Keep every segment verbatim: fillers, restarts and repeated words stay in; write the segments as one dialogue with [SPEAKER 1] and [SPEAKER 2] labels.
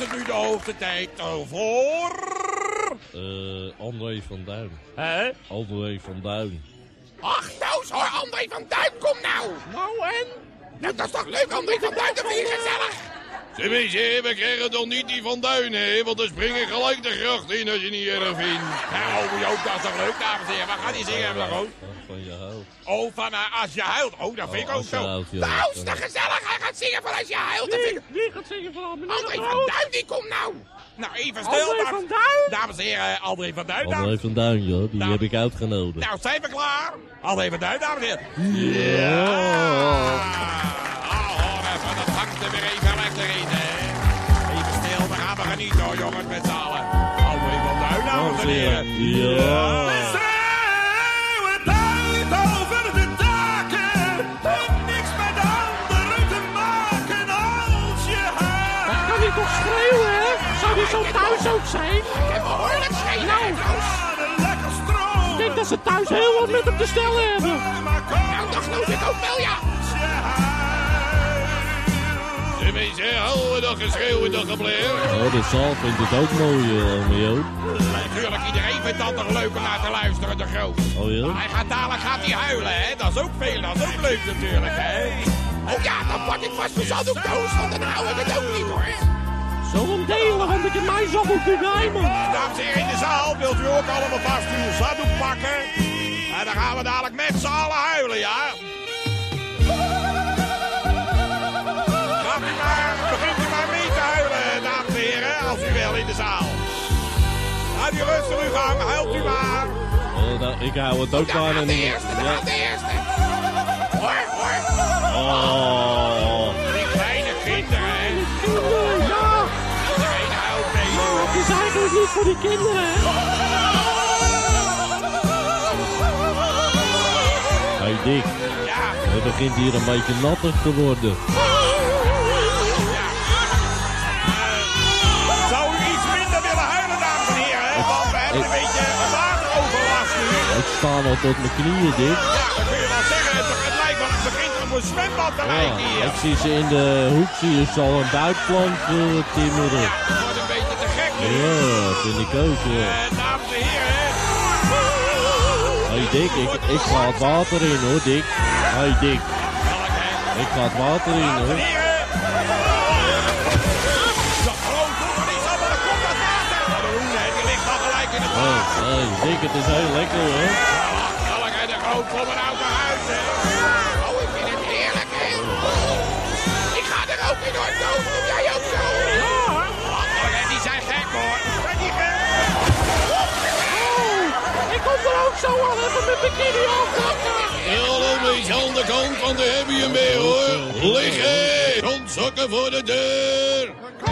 [SPEAKER 1] het nu de hoogste tijd voor...
[SPEAKER 2] Uh, André van Duin.
[SPEAKER 1] Hè?
[SPEAKER 2] André van Duin.
[SPEAKER 1] Ach, Toos, hoor, André van Duin, kom nou.
[SPEAKER 3] Nou en?
[SPEAKER 1] Nou, dat is toch leuk, André van Duin, dat vind je gezellig.
[SPEAKER 4] Zeg eens, we krijgen toch niet die Van Duin, hè? Want dan spring ik gelijk de gracht in als je niet erg vindt.
[SPEAKER 1] Nou, Joop, dat is toch leuk, dames en heren. Waar gaat hij zingen, Blago?
[SPEAKER 2] Van je huilt.
[SPEAKER 1] Oh, van uh, Als je huilt. Oh, dat vind ik
[SPEAKER 2] Oh,
[SPEAKER 1] ook
[SPEAKER 2] als je
[SPEAKER 1] zo.
[SPEAKER 2] huilt, ja.
[SPEAKER 1] Nou, is dat gezellig. Hij gaat zingen van Als je huilt. Dat vind ik...
[SPEAKER 3] Wie gaat zingen van meneer
[SPEAKER 1] André
[SPEAKER 3] de
[SPEAKER 1] van
[SPEAKER 3] Groot?
[SPEAKER 1] Duin, die komt nou. Nou, even stil.
[SPEAKER 3] André
[SPEAKER 1] dames-
[SPEAKER 3] van Duin?
[SPEAKER 1] Dames en heren, André van Duin.
[SPEAKER 2] André
[SPEAKER 1] dames-
[SPEAKER 2] van Duin, joh. Die
[SPEAKER 1] Nou.
[SPEAKER 2] heb ik uitgenodigd.
[SPEAKER 1] Nou, zijn we klaar? André van Duin, dames en heren.
[SPEAKER 2] Ja.
[SPEAKER 1] Oh, hoor even, dat hangt er weer even lekker in, hè. Even stil, dan gaan we genieten, hoor, jongens, met z'n allen. André van Duin, dames en heren.
[SPEAKER 2] Ja.
[SPEAKER 3] Kan hij toch schreeuwen, hè? Zou hij zo thuis ook zijn?
[SPEAKER 1] Ik heb behoorlijk schreeuwen,
[SPEAKER 3] Nou.
[SPEAKER 1] hè, Toos.
[SPEAKER 3] Ik denk dat ze thuis heel wat met hem te stellen hebben.
[SPEAKER 1] Nou, dat geloof ik ook wel, ja.
[SPEAKER 4] Zeg eens, hè? Houden we dat geschreeuw en dat gebleer?
[SPEAKER 2] Oh, de zaal vindt het ook mooi, uh, Mio.
[SPEAKER 1] Natuurlijk, iedereen vindt dat toch leuk om naar te luisteren, de groot.
[SPEAKER 2] Oh ja?
[SPEAKER 1] Hij gaat dadelijk gaat hij huilen, hè. Dat is ook veel, dat is ook leuk natuurlijk, hè. Oh ja, dan pak ik vast mijn zakdoek, Toos, want dan hou ik het ook niet, hoor.
[SPEAKER 3] Zullen we hem delen, want ik heb mijn zakdoek niet bij me.
[SPEAKER 1] Dames en heren in de zaal, wilt u ook allemaal vast uw zakdoek pakken? En dan gaan we dadelijk met z'n allen huilen, ja? Gaat u maar, begint u maar mee te huilen, dames en heren, als u wel in de zaal. Houd u rustig uw gang, huilt u maar.
[SPEAKER 2] Oh, nou, ik hou het ook
[SPEAKER 1] Daar
[SPEAKER 2] bijna
[SPEAKER 1] gaat de
[SPEAKER 2] niet.
[SPEAKER 1] eerste, daar
[SPEAKER 2] Ja.
[SPEAKER 1] gaat de eerste. Hoor, hoor.
[SPEAKER 2] Oh.
[SPEAKER 1] Die kleine kinderen, hè.
[SPEAKER 3] Kinderen, ja.
[SPEAKER 1] Iedereen huilt mee.
[SPEAKER 3] Maar het is eigenlijk niet voor die kinderen, hè?
[SPEAKER 2] Hey Dick,
[SPEAKER 1] Ja,
[SPEAKER 2] het begint hier een beetje nattig te worden.
[SPEAKER 1] ja. Uh, zou u iets minder willen huilen, dames en heren? Hè? Want we hebben een beetje wateroverlast nu.
[SPEAKER 2] Ik sta al tot mijn knieën, Dick.
[SPEAKER 1] Ja, dat kun je wel zeggen. Het, het lijkt wel, het begint op een zwembad te lijken
[SPEAKER 2] Ja,
[SPEAKER 1] hier.
[SPEAKER 2] ik zie ze in de hoek, zie je ze al een buikplank uh, timmeren.
[SPEAKER 1] Ja, het wordt een beetje te gek nu.
[SPEAKER 2] Ja, vind ik ook, ja.
[SPEAKER 1] Uh, dames en heren.
[SPEAKER 2] Hey Dick, ik, ik ga het water in hoor, Dick. Hey Dick,
[SPEAKER 1] Welk, hè?
[SPEAKER 2] ik ga het water in
[SPEAKER 1] Dames en
[SPEAKER 2] hoor.
[SPEAKER 1] heren. Dat groot hoor, is allemaal, er komt dat water. Nou, de hoen, hè, die ligt al gelijk in het
[SPEAKER 2] Hey,
[SPEAKER 1] water.
[SPEAKER 2] hey Dick, het is heel lekker hoor.
[SPEAKER 1] Welk, hè, de groot, kom maar nou naar huis, hè. Oh, ik vind het heerlijk, hè. Ik ga er ook in, hoor, Toos. Kom jij ook zo? Ja, hoor. Welk, hè, die zijn gek, hoor. Zijn die gek?
[SPEAKER 3] Ik kom er ook zo aan, even met bikini afpakken.
[SPEAKER 4] Hallo, beetje aan de kant, want daar heb je hem mee, hoor. Liggen! Rondzakken voor de deur!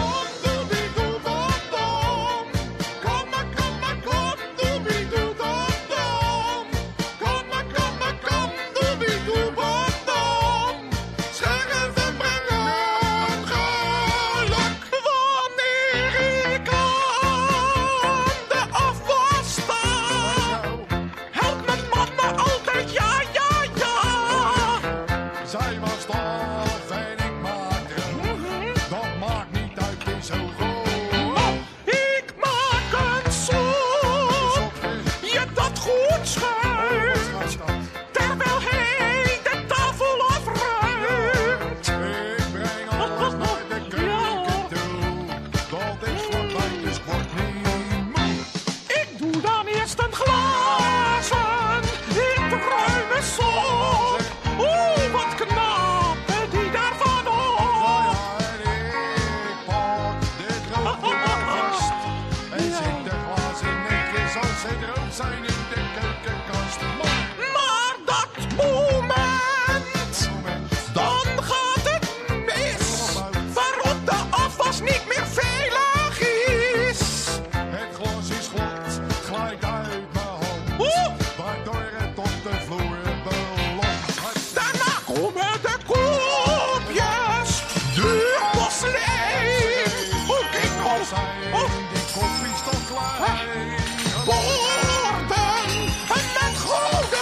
[SPEAKER 5] Zij was tof en ik maakte dat maakt niet uit, het is zo goed.
[SPEAKER 3] Ik maak een soep, je dat goed schuimt, terwijl hij de tafel afruimt.
[SPEAKER 5] Ik breng alles naar de keuken toe, dat is voorbij, dus word niet moe.
[SPEAKER 3] Ik doe dan eerst een glazen in de ruime soep. Oeh, wat knap, die daarvan op.
[SPEAKER 5] Ik pak dit grote vast en zet de glazen netjes als ze droog zijn in de keukenkast.
[SPEAKER 3] Maar dat moment, dan gaat het mis, waarop de afwas niet meer veilig is.
[SPEAKER 5] Het glas is glad, het glijdt uit mijn hand,
[SPEAKER 3] Oeh,
[SPEAKER 5] waardoor het op de vloer belandt.
[SPEAKER 3] daarna komen de koopjes, duur porselein. Hoe kijk nou, oh,
[SPEAKER 5] Die koffie is toch klein.
[SPEAKER 3] borden met gouden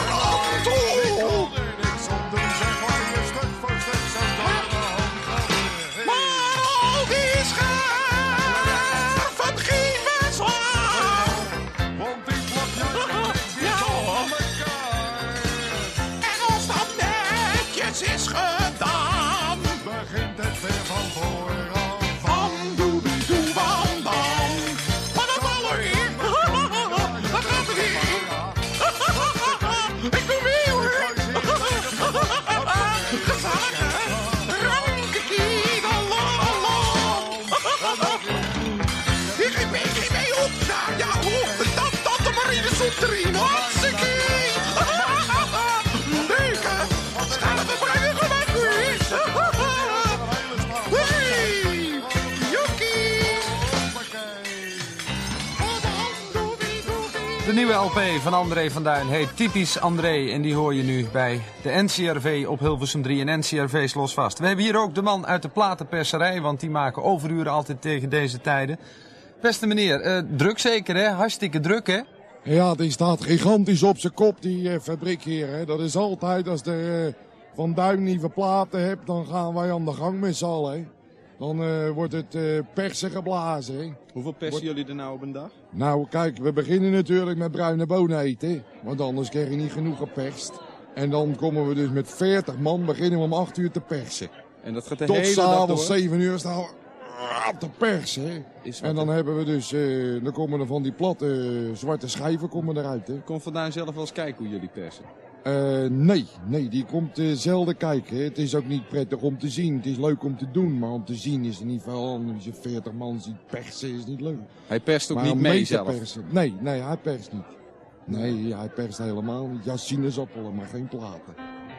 [SPEAKER 6] nieuwe L P van André van Duin heet Typisch André. En die hoor je nu bij de N C R V op Hilversum drie en N C R V Slos Vast. We hebben hier ook de man uit de platenperserij, want die maken overuren altijd tegen deze tijden. Beste meneer, uh, druk zeker hè? Hartstikke druk hè?
[SPEAKER 5] Ja, die staat gigantisch op zijn kop, die uh, fabriek hier. Hè. Dat is altijd, als de uh, Van Duin nieuwe platen hebt, dan gaan wij aan de gang met z'n allen. Hè. Dan uh, wordt het uh, persen geblazen. Hè.
[SPEAKER 7] Hoeveel persen Wordt... jullie er nou op een dag?
[SPEAKER 5] Nou, kijk, we beginnen natuurlijk met bruine bonen eten. Want anders krijg je niet genoeg geperst. En dan komen we dus met veertig man, beginnen we om acht uur te persen.
[SPEAKER 7] En dat gaat de
[SPEAKER 5] Tot
[SPEAKER 7] hele dag door?
[SPEAKER 5] Tot s'avonds zeven uur staan we op te persen. Hè. En dan hebben we dus, uh, dan komen er van die platte uh, zwarte schijven komen eruit. Hè.
[SPEAKER 7] Komt Van Duin zelf wel eens kijken hoe jullie persen?
[SPEAKER 5] Uh, nee, nee, die komt uh, zelden kijken. Hè. Het is ook niet prettig om te zien. Het is leuk om te doen, maar om te zien is er niet veel. Als je veertig man ziet persen is niet leuk.
[SPEAKER 7] Hij perst ook
[SPEAKER 5] maar
[SPEAKER 7] niet mee zelf?
[SPEAKER 5] Persen, nee, nee, hij perst niet. Nee, hij perst helemaal niet. Ja, sinaasappelen, maar geen platen.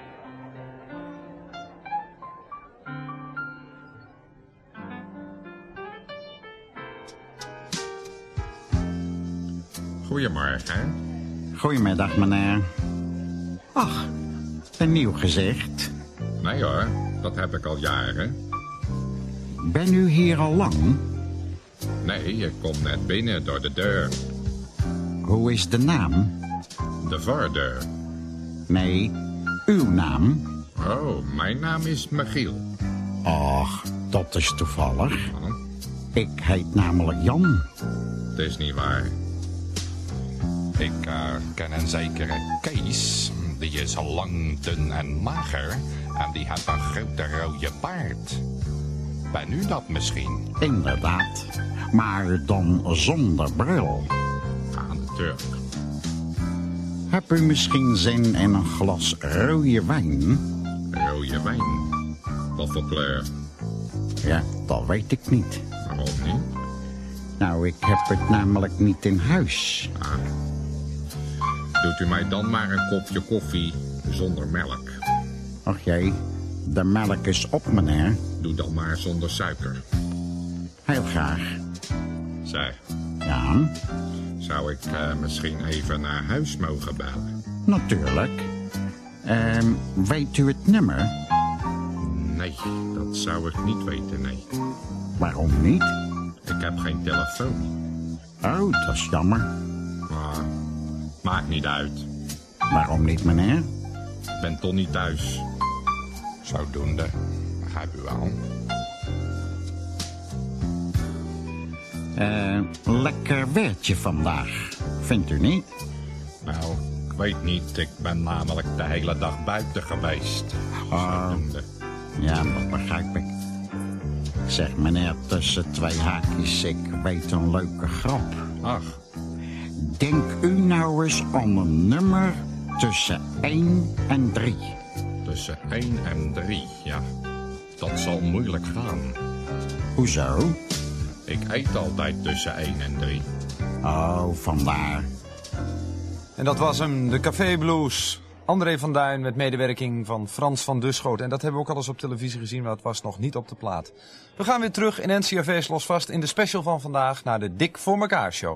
[SPEAKER 8] Goedemorgen.
[SPEAKER 9] Goedemiddag, meneer. Ach, een nieuw gezicht.
[SPEAKER 8] Nee hoor, dat heb ik al jaren.
[SPEAKER 9] Ben u hier al lang?
[SPEAKER 8] Nee, ik kom net binnen door de deur.
[SPEAKER 9] Hoe is de naam?
[SPEAKER 8] De voordeur.
[SPEAKER 9] Nee, uw naam.
[SPEAKER 8] Oh, mijn naam is Michiel.
[SPEAKER 9] Ach, dat is toevallig.
[SPEAKER 8] Oh.
[SPEAKER 9] Ik heet namelijk Jan.
[SPEAKER 8] Het is niet waar.
[SPEAKER 10] Ik uh, ken een zekere Kees. Die is lang, dun en mager. En die heeft een grote rode baard. Ben u dat misschien?
[SPEAKER 9] Inderdaad. Maar dan zonder bril.
[SPEAKER 8] Ja, natuurlijk.
[SPEAKER 9] Heb u misschien zin in een glas rode wijn?
[SPEAKER 8] Rode wijn? Wat voor kleur?
[SPEAKER 9] Ja, dat weet ik niet.
[SPEAKER 8] Waarom niet?
[SPEAKER 9] Nou, ik heb het namelijk niet in huis.
[SPEAKER 8] Ah. Doet u mij dan maar een kopje koffie zonder melk.
[SPEAKER 9] Ach jee, de melk is op, meneer.
[SPEAKER 8] Doe dan maar zonder suiker.
[SPEAKER 9] Heel graag.
[SPEAKER 8] Zeg.
[SPEAKER 9] Ja?
[SPEAKER 8] Zou ik uh, misschien even naar huis mogen bellen?
[SPEAKER 9] Natuurlijk. Uh, weet u het nummer?
[SPEAKER 8] Nee, dat zou ik niet weten, nee.
[SPEAKER 9] Waarom niet?
[SPEAKER 8] Ik heb geen telefoon.
[SPEAKER 9] Oh, dat is jammer.
[SPEAKER 8] Maar maakt niet uit.
[SPEAKER 9] Waarom niet, meneer?
[SPEAKER 8] Ik ben toch niet thuis.
[SPEAKER 10] Zodoende, begrijp u wel.
[SPEAKER 9] Uh, lekker weertje vandaag, vindt u niet?
[SPEAKER 8] Nou, ik weet niet. Ik ben namelijk de hele dag buiten geweest.
[SPEAKER 9] Oh.
[SPEAKER 8] Zodoende.
[SPEAKER 9] Ja, dat begrijp ik. Zeg, meneer, tussen twee haakjes, ik weet een leuke grap.
[SPEAKER 8] Ach.
[SPEAKER 9] Denk u nou eens aan een nummer tussen één en drie.
[SPEAKER 8] Tussen één en drie, ja. Dat zal moeilijk gaan.
[SPEAKER 9] Hoezo?
[SPEAKER 8] Ik eet altijd tussen één en drie.
[SPEAKER 9] Oh, vandaar.
[SPEAKER 6] En dat was hem, de Café Blues. André van Duin met medewerking van Frans van Duschoot. En dat hebben we ook al eens op televisie gezien, maar het was nog niet op de plaat. We gaan weer terug in N C R V Slos Vast in de special van vandaag naar de Dik voor elkaar show.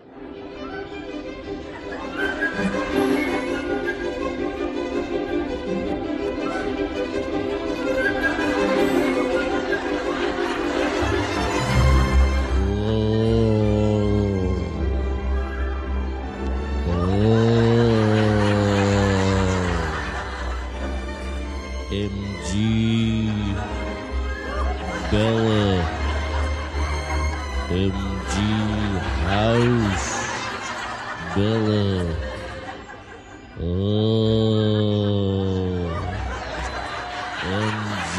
[SPEAKER 2] M G bellen. M G House bellen. Oh. M G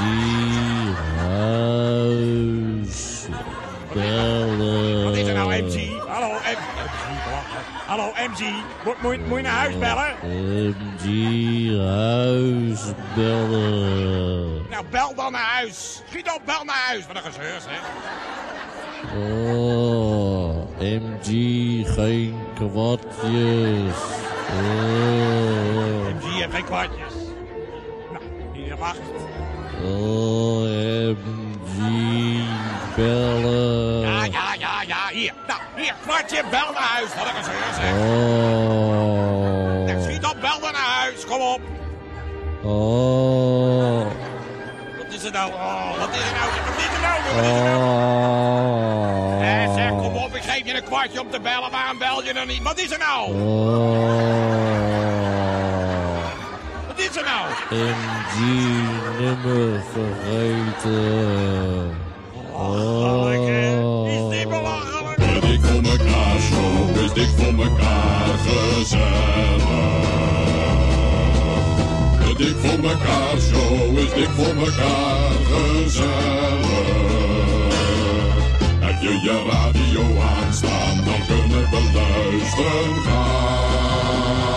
[SPEAKER 2] House bellen.
[SPEAKER 3] Wat is er nou, M G? Hallo, M G. Hallo, M G. Moet, moet, moet je naar huis bellen?
[SPEAKER 2] M G Huis bellen.
[SPEAKER 1] Nou, bel dan naar huis. Schiet op, bel naar huis. Wat een gezeur, zeg.
[SPEAKER 2] Oh, M G, geen kwartjes. Oh.
[SPEAKER 1] M G heeft geen kwartjes. Nou, hier wacht.
[SPEAKER 2] Oh, M G bellen.
[SPEAKER 1] Ja, ja, ja, ja, hier. Nou, Hier, kwartje, bel naar huis. Wat ik eens eerst zeg.
[SPEAKER 2] Oh.
[SPEAKER 1] Nou, schiet op, bel dan naar huis. Kom op.
[SPEAKER 2] Oh.
[SPEAKER 1] Wat is er nou? Oh, wat is er nou? Wat is er nou? Wat is er nou?
[SPEAKER 2] Oh.
[SPEAKER 1] Eh, zeg, kom op. Ik geef je een kwartje om te bellen. Waarom bel je dan niet? Wat is er nou?
[SPEAKER 2] Oh.
[SPEAKER 1] Wat is er nou?
[SPEAKER 2] M G nummer vergeten.
[SPEAKER 1] Belachelijk, hè? Is dit belachelijk?
[SPEAKER 4] Te dik voor mekaar, zo is dik voor mekaar gezellig. Te dik voor mekaar, zo is dik voor mekaar gezellig. Heb je je radio aanstaan, dan kunnen we luisteren gaan.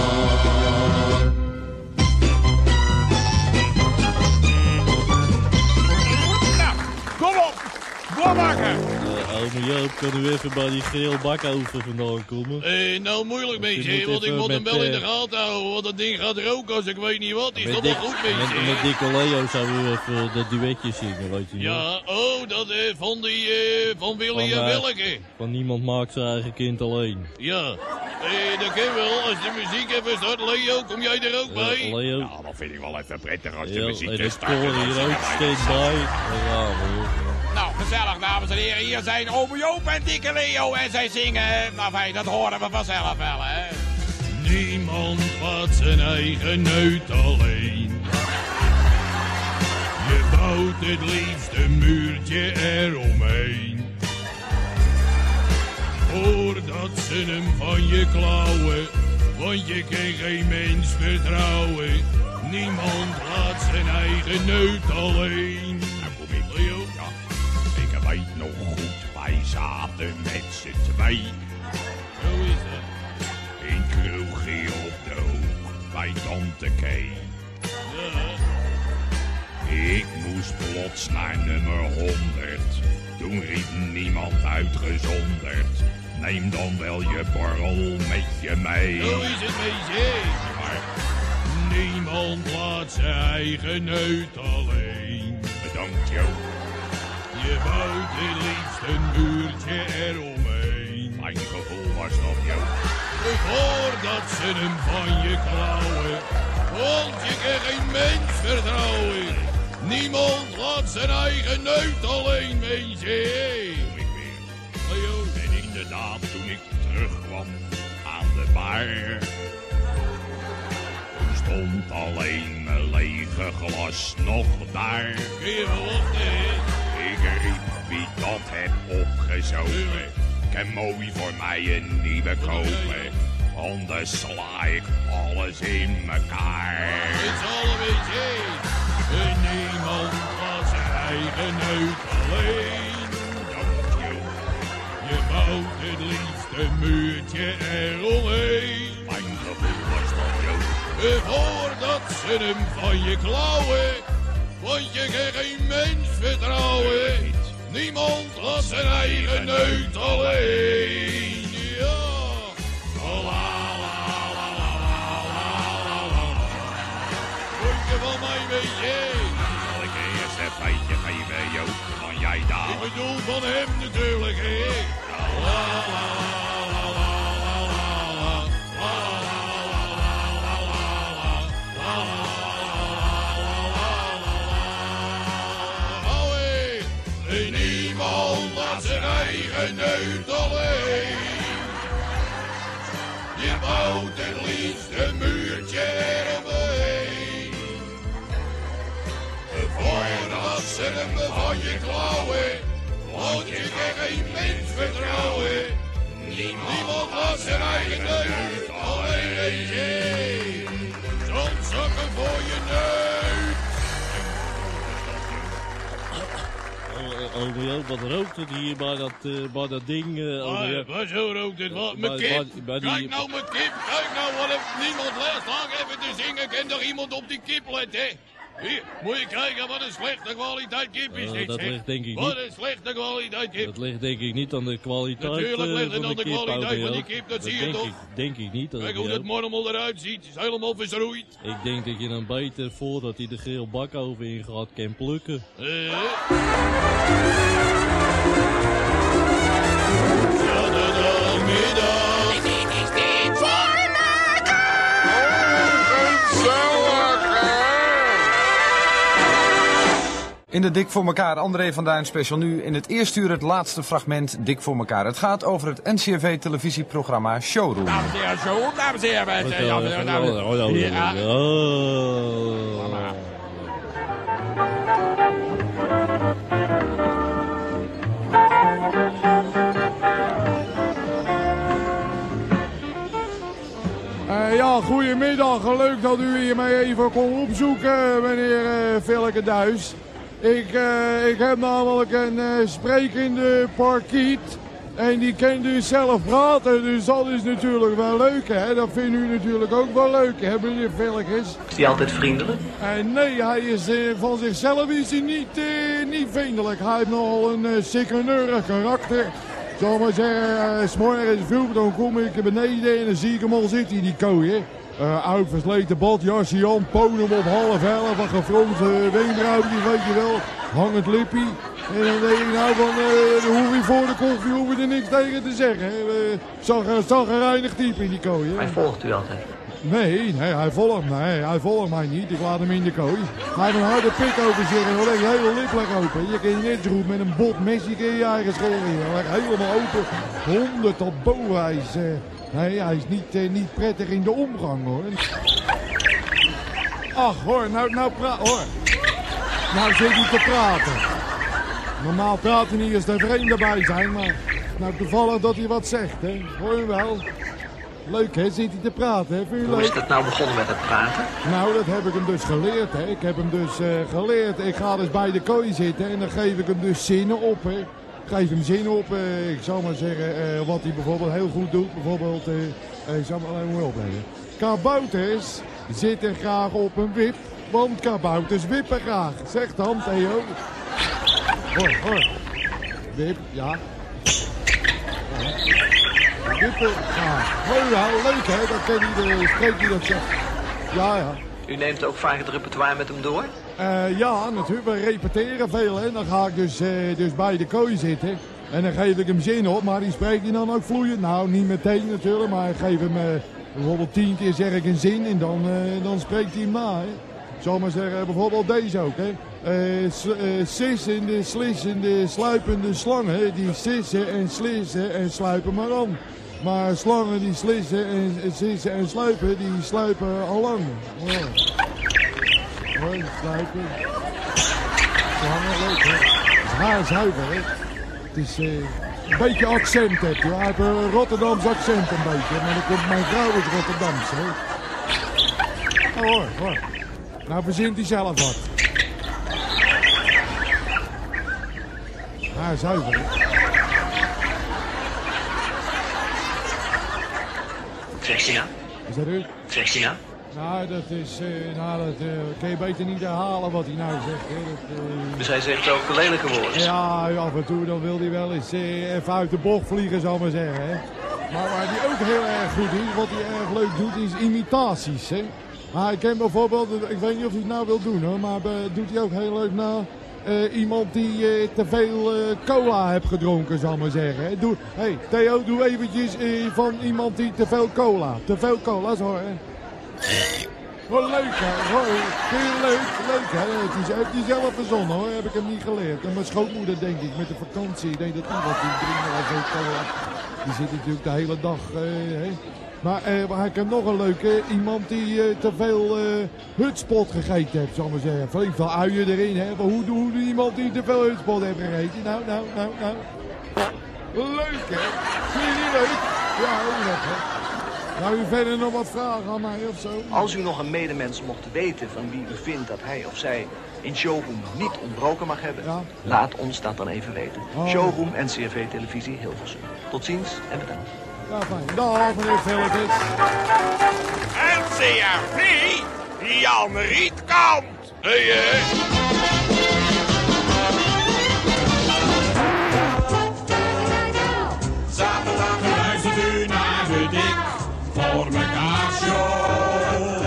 [SPEAKER 1] Nou, kom op. Doormaken.
[SPEAKER 2] Ome Joop, kan u even bij die grillbakoven vandaan komen?
[SPEAKER 4] Eh, nou moeilijk
[SPEAKER 2] Je
[SPEAKER 4] beetje,
[SPEAKER 2] moet
[SPEAKER 4] want ik
[SPEAKER 2] even
[SPEAKER 4] moet hem
[SPEAKER 2] met,
[SPEAKER 4] wel in de
[SPEAKER 2] eh,
[SPEAKER 4] gaten houden, want dat ding gaat roken als ik weet niet wat. Is
[SPEAKER 2] Met
[SPEAKER 4] dat
[SPEAKER 2] Dick-
[SPEAKER 4] wel goed
[SPEAKER 2] Met,
[SPEAKER 4] beetje?
[SPEAKER 2] met Dikke Leo zouden we even dat duetje zingen, weet je nog?
[SPEAKER 4] Ja, oh, dat eh, van die, eh, van Willy
[SPEAKER 2] Van,
[SPEAKER 4] en
[SPEAKER 2] eh,
[SPEAKER 4] Willeke.
[SPEAKER 2] Van niemand maakt zijn eigen kind alleen.
[SPEAKER 4] Ja, eh, dat kan wel. Als de muziek even start, Leo, kom jij er ook bij?
[SPEAKER 2] Eh, Leo,
[SPEAKER 1] Nou, dat vind ik wel even prettig als de
[SPEAKER 2] ja,
[SPEAKER 1] muziek
[SPEAKER 2] en
[SPEAKER 1] te
[SPEAKER 2] het
[SPEAKER 1] starten.
[SPEAKER 2] koor
[SPEAKER 1] Dan
[SPEAKER 2] hier
[SPEAKER 1] zingen
[SPEAKER 2] ook
[SPEAKER 1] wij
[SPEAKER 2] steeds
[SPEAKER 1] dat samen.
[SPEAKER 2] bij. Ja, maar,
[SPEAKER 1] Nou, gezellig, dames en heren. Hier zijn Ome Joop en Dikke Leo. En zij zingen. Nou, fijn, dat horen we vanzelf wel, hè.
[SPEAKER 4] Niemand laat zijn eigen neut alleen. Je bouwt het liefst een muurtje eromheen. Voordat ze hem van je klauwen, want je kan geen mens vertrouwen. Niemand laat zijn eigen neut alleen.
[SPEAKER 1] Nou, kom in, Leo. Ja, ik weet nog goed, wij zaten met z'n twee.
[SPEAKER 4] Zo is het.
[SPEAKER 1] In kroegje op de hoek bij Tante Kee.
[SPEAKER 4] Ja.
[SPEAKER 1] Ik moest plots naar nummer honderd. Toen riep niemand uitgezonderd. Neem dan wel je borrel met je mee.
[SPEAKER 4] Zo is het, meisje.
[SPEAKER 1] Maar
[SPEAKER 4] Niemand laat zijn eigen neut alleen.
[SPEAKER 1] bedankt, Jo.
[SPEAKER 4] Je bouwt het liefst een muurtje eromheen.
[SPEAKER 1] Mijn gevoel was dat, Jo.
[SPEAKER 4] Voordat ze hem van je klauwen, want je kan geen mens vertrouwen. Niemand laat zijn eigen neut alleen, meisje.
[SPEAKER 1] Kom ik weer.
[SPEAKER 4] Leo.
[SPEAKER 1] En inderdaad, toen ik terugkwam aan de bar, toen stond alleen mijn lege glas nog daar.
[SPEAKER 4] Kun je wel wachten, hè?
[SPEAKER 1] Ik riep wie dat heb opgezogen. Kan mooi voor mij een nieuwe kopen. Anders sla ik alles in mekaar.
[SPEAKER 4] Het is al een beetje. En niemand laat zijn eigen neut alleen.
[SPEAKER 1] Dank je.
[SPEAKER 4] Je bouwt het liefst een muurtje eromheen.
[SPEAKER 1] Mijn gevoel was dat, Jo.
[SPEAKER 4] En voordat ze hem van je klauwen, want je kan geen mens vertrouwen. Niemand laat zijn eigen neut alleen. Ja. La la la la la la la la. Vond je van mij, weet je?
[SPEAKER 1] Zal ik eerst een feitje geven, Jo? Van jij daar.
[SPEAKER 4] Ik bedoel van hem natuurlijk, hè? La la la la la la la. La la la la la la. La la la la la la. Oh, hé. En niemand laat zijn eigen neut alleen. Je bouwt het liefst een muurtje eromheen. Voordat ze hem van je klauwen, want je kan geen mens vertrouwen. Niemand laat zijn eigen neut alleen, eentje. Zandzakken voor je neut.
[SPEAKER 2] Oh, ome Joop, wat rookt het hier bij dat, eh, bij dat ding? eh, ome
[SPEAKER 4] Ah,
[SPEAKER 2] Joop?
[SPEAKER 4] waar zo rookt het wat? Mijn
[SPEAKER 2] Bij-
[SPEAKER 4] kip.
[SPEAKER 2] bij- bij die-
[SPEAKER 4] Kijk nou, mijn kip. Kijk nou, wat heeft niemand les. Lang even te zingen. Kan toch iemand op die kip letten? Hier, moet je kijken wat een slechte kwaliteit kip is
[SPEAKER 2] Eh,
[SPEAKER 4] dit,
[SPEAKER 2] dat
[SPEAKER 4] zeg.
[SPEAKER 2] ligt denk ik
[SPEAKER 4] Wat
[SPEAKER 2] niet.
[SPEAKER 4] een slechte kwaliteit kip.
[SPEAKER 2] Dat ligt denk ik niet aan de kwaliteit
[SPEAKER 4] Natuurlijk
[SPEAKER 2] eh,
[SPEAKER 4] ligt het
[SPEAKER 2] van
[SPEAKER 4] aan
[SPEAKER 2] de
[SPEAKER 4] de
[SPEAKER 2] kip,
[SPEAKER 4] kwaliteit
[SPEAKER 2] ome
[SPEAKER 4] van die
[SPEAKER 2] Joop.
[SPEAKER 4] kip, dat zie je
[SPEAKER 2] denk
[SPEAKER 4] toch?
[SPEAKER 2] Ik, denk ik niet.
[SPEAKER 4] Kijk
[SPEAKER 2] ome
[SPEAKER 4] hoe dat
[SPEAKER 2] Joop.
[SPEAKER 4] mormel eruit ziet. Het is helemaal verschroeid.
[SPEAKER 2] Ik denk dat je dan beter voordat hij de geel bakoven ingaat kan plukken.
[SPEAKER 4] Eh. Ja, da, da. Goedemiddag.
[SPEAKER 1] Dit is dit voor
[SPEAKER 6] In de Dik voor elkaar, André van Duin special nu. In het eerste uur het laatste fragment Dik voor elkaar. Het gaat over het N C R V televisieprogramma Showroom.
[SPEAKER 1] Dames en heren, zo, dames en heren. dames en heren, dames en heren. Ja.
[SPEAKER 5] Uh, ja, goedemiddag. Leuk dat u hier mij even kon opzoeken, meneer uh, Vilke Duis. Ik, uh, ik heb namelijk een uh, sprekende parkiet. En die kan dus zelf praten, dus dat is natuurlijk wel leuk, hè. Dat vindt u natuurlijk ook wel leuk, hè, meneer Vilkes.
[SPEAKER 11] Is hij altijd vriendelijk?
[SPEAKER 5] Uh, nee, hij is, uh, van zichzelf is hij niet, uh, niet vriendelijk. Hij heeft nogal een uh, sikkeneurig karakter. Zal maar zeggen, uh, 's morgens vroeg, dan kom ik beneden en dan zie ik hem al zitten in die kooi, hè. Uh, oud versleten badjasje aan, ponem op half elf, een gefronste wenkbrauwtjes, weet je wel, hangend lippie. En dan denk ik nou van, uh, dan hoef je voor de koffie hoef je er niks tegen te zeggen. Uh, zag, zag een reinig type in die kooi, hè.
[SPEAKER 11] Hij volgt u altijd?
[SPEAKER 5] Nee, nee, hij volgt mij, hij volgt mij niet, ik laat hem in de kooi. Hij heeft een harde pik over zich en dan leg je hele lip leg open. Je kan je net zo goed met een bot mes, je kan je eigen scheren. Hij leg helemaal open, honderd tot boven, hij is... Uh, Nee, hij is niet, uh, niet prettig in de omgang, hoor. Ach, hoor, nou, nou praat, hoor. Nou zit hij te praten. Normaal praat hij niet als er vreemden bij zijn, maar... Nou, toevallig dat hij wat zegt, hè. Hoor je wel? Leuk, hè? Zit hij te praten, hè? Vind je
[SPEAKER 11] Hoe
[SPEAKER 5] leuk?
[SPEAKER 11] is het nou begonnen met het praten?
[SPEAKER 5] Nou, dat heb ik hem dus geleerd, hè. Ik heb hem dus uh, geleerd. Ik ga dus bij de kooi zitten en dan geef ik hem dus zinnen op, hè. Geef hem zin op. Uh, ik zou maar zeggen uh, wat hij bijvoorbeeld heel goed doet. Bijvoorbeeld, uh, uh, ik zal maar alleen maar opleggen. Kabouters zitten graag op een wip, want kabouters wippen graag. Zeg dan, Theo. Hoor, hoor. Wip, ja. ja. Wippen graag. Mooi, ja, leuk hè, dat ken hij, de spreekt hij dat zegt. Ja, ja.
[SPEAKER 11] U neemt ook vaak het repertoire met hem door?
[SPEAKER 5] Uh, ja, natuurlijk. We repeteren veel. Hè. Dan ga ik dus, uh, dus bij de kooi zitten. En dan geef ik hem zin op. Maar die spreekt hij dan ook vloeiend. Nou, niet meteen natuurlijk. Maar ik geef hem uh, bijvoorbeeld tien keer zeg ik een zin. En dan, uh, dan spreekt hij hem na. Hè. Ik zal maar zeggen, bijvoorbeeld deze ook. Hè. Uh, s- uh, sissende, slissende, sluipende slangen. Die sissen en slissen en sluipen maar aan. Maar slangen die slissen en, en sissen en sluipen, die sluipen al lang. Oh. Hoi, sluipen. Slangen, leuk hè. Het is haarzuiver hè. Het is uh, een beetje accent heb je. Hij heeft een Rotterdams accent een beetje. Maar dan komt mijn vrouw uit Rotterdams hè. Oh, hoor, hoor. Nou verzint hij zelf wat. Haarzuiver hè.
[SPEAKER 11] Zegt hij nou?
[SPEAKER 5] Is dat u?
[SPEAKER 11] Zegt hij nou?
[SPEAKER 5] Nou, dat is, uh, nou, dat uh, kun je beter niet herhalen wat hij nou zegt. Hè. Dat, uh...
[SPEAKER 11] Dus hij zegt ook lelijke woorden?
[SPEAKER 5] Ja, af en toe dan wil hij wel eens uh, even uit de bocht vliegen, zal ik maar zeggen. Hè. Maar waar hij ook heel erg goed is, wat hij erg leuk doet, is imitaties. Hè. Hij kent bijvoorbeeld, ik weet niet of hij het nou wil doen hoor, maar uh, doet hij ook heel leuk na uh, iemand die uh, te veel uh, cola heeft gedronken, zal ik maar zeggen. Hè. Doe, hey, Theo, doe eventjes uh, van iemand die te veel cola, te veel cola, zo hè. Wat leuk hè, hoi. Heel leuk, leuk hè. Het is, heeft hij zelf verzonnen hoor, heb ik hem niet geleerd. En mijn schoonmoeder denk ik, met de vakantie, ik denk dat die wat die drinken of zo cola. Die zit natuurlijk de hele dag, uh, hè. Maar uh, hij kan nog een leuke, iemand die uh, te veel uh, hutspot gegeten heeft, zal ik maar zeggen. Flink veel uien erin hè. Maar hoe doet iemand die te veel hutspot heeft gegeten? Nou, nou, nou, nou. Leuk hè, vind je niet leuk? Ja, heel leuk hè. Nou, u verder nog wat vragen aan mij of zo?
[SPEAKER 11] Als u nog een medemens mocht weten van wie u vindt dat hij of zij in Showroom niet ontbroken mag hebben, ja. Laat ons dat dan even weten. Oh. Showroom N C R V Televisie Hilversum. Tot ziens en bedankt.
[SPEAKER 5] Ja, fijn. Dag, meneer Velkens.
[SPEAKER 1] N C R V? Jan Rietkamp.
[SPEAKER 4] Hé, hé.
[SPEAKER 3] Zaterdag luistert u naar de Dik voor mekaar show.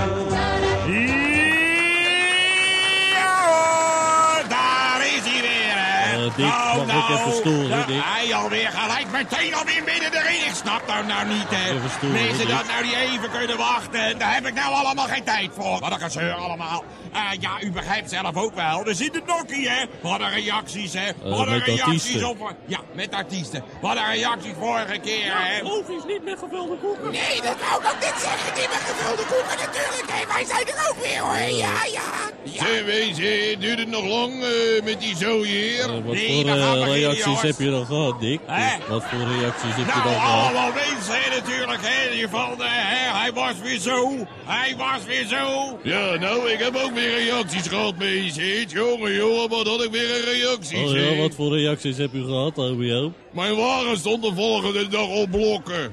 [SPEAKER 1] Ja hoor, daar is hij weer hè.
[SPEAKER 2] Het Dick,
[SPEAKER 1] Nou,
[SPEAKER 2] mag ik
[SPEAKER 1] nou,
[SPEAKER 2] even storen,
[SPEAKER 1] ja,
[SPEAKER 2] Dick?
[SPEAKER 1] hij alweer gelijk meteen alweer midden erin. Ik snap nou nou niet, hè.
[SPEAKER 2] Even storen,
[SPEAKER 1] Mensen
[SPEAKER 2] Dick.
[SPEAKER 1] dat nou die even kunnen wachten. Daar heb ik nou allemaal geen tijd voor. Wat een gezeur allemaal. Uh, ja, u begrijpt zelf ook wel. Er zit een dokkie, hè. Wat een reacties, hè. Wat een
[SPEAKER 2] met
[SPEAKER 1] reacties
[SPEAKER 2] artiesten.
[SPEAKER 1] op... Ja, met artiesten. Wat een reacties vorige keer, hè.
[SPEAKER 3] Logisch, niet met gevulde koeken.
[SPEAKER 1] Nee, dat wou ik ook niet zeggen. Die met gevulde koeken natuurlijk. Hè. Wij zijn er ook weer, hoor. Ja, ja. ja.
[SPEAKER 4] Zeg, wezen, duurt het nog lang uh, met die zooi hier?
[SPEAKER 2] Uh, wat
[SPEAKER 1] Nee,
[SPEAKER 2] voor
[SPEAKER 1] we gaan
[SPEAKER 2] uh,
[SPEAKER 1] beginnen,
[SPEAKER 2] reacties
[SPEAKER 1] jongens.
[SPEAKER 2] heb je dan gehad, Dick?
[SPEAKER 1] Hè?
[SPEAKER 2] Wat voor reacties heb je
[SPEAKER 1] Nou,
[SPEAKER 2] dan gehad?
[SPEAKER 1] allemaal mensen hè, natuurlijk, hè. Die van, uh, hè, hij was weer zo. Hij was weer zo.
[SPEAKER 4] Ja, nou, ik heb ook weer reacties gehad, meisje. Jongen, jongen, wat had ik weer een reacties,
[SPEAKER 2] Oh ja,
[SPEAKER 4] hè?
[SPEAKER 2] wat voor reacties heb u gehad, O B O?
[SPEAKER 4] Mijn wagen stond de volgende dag op blokken.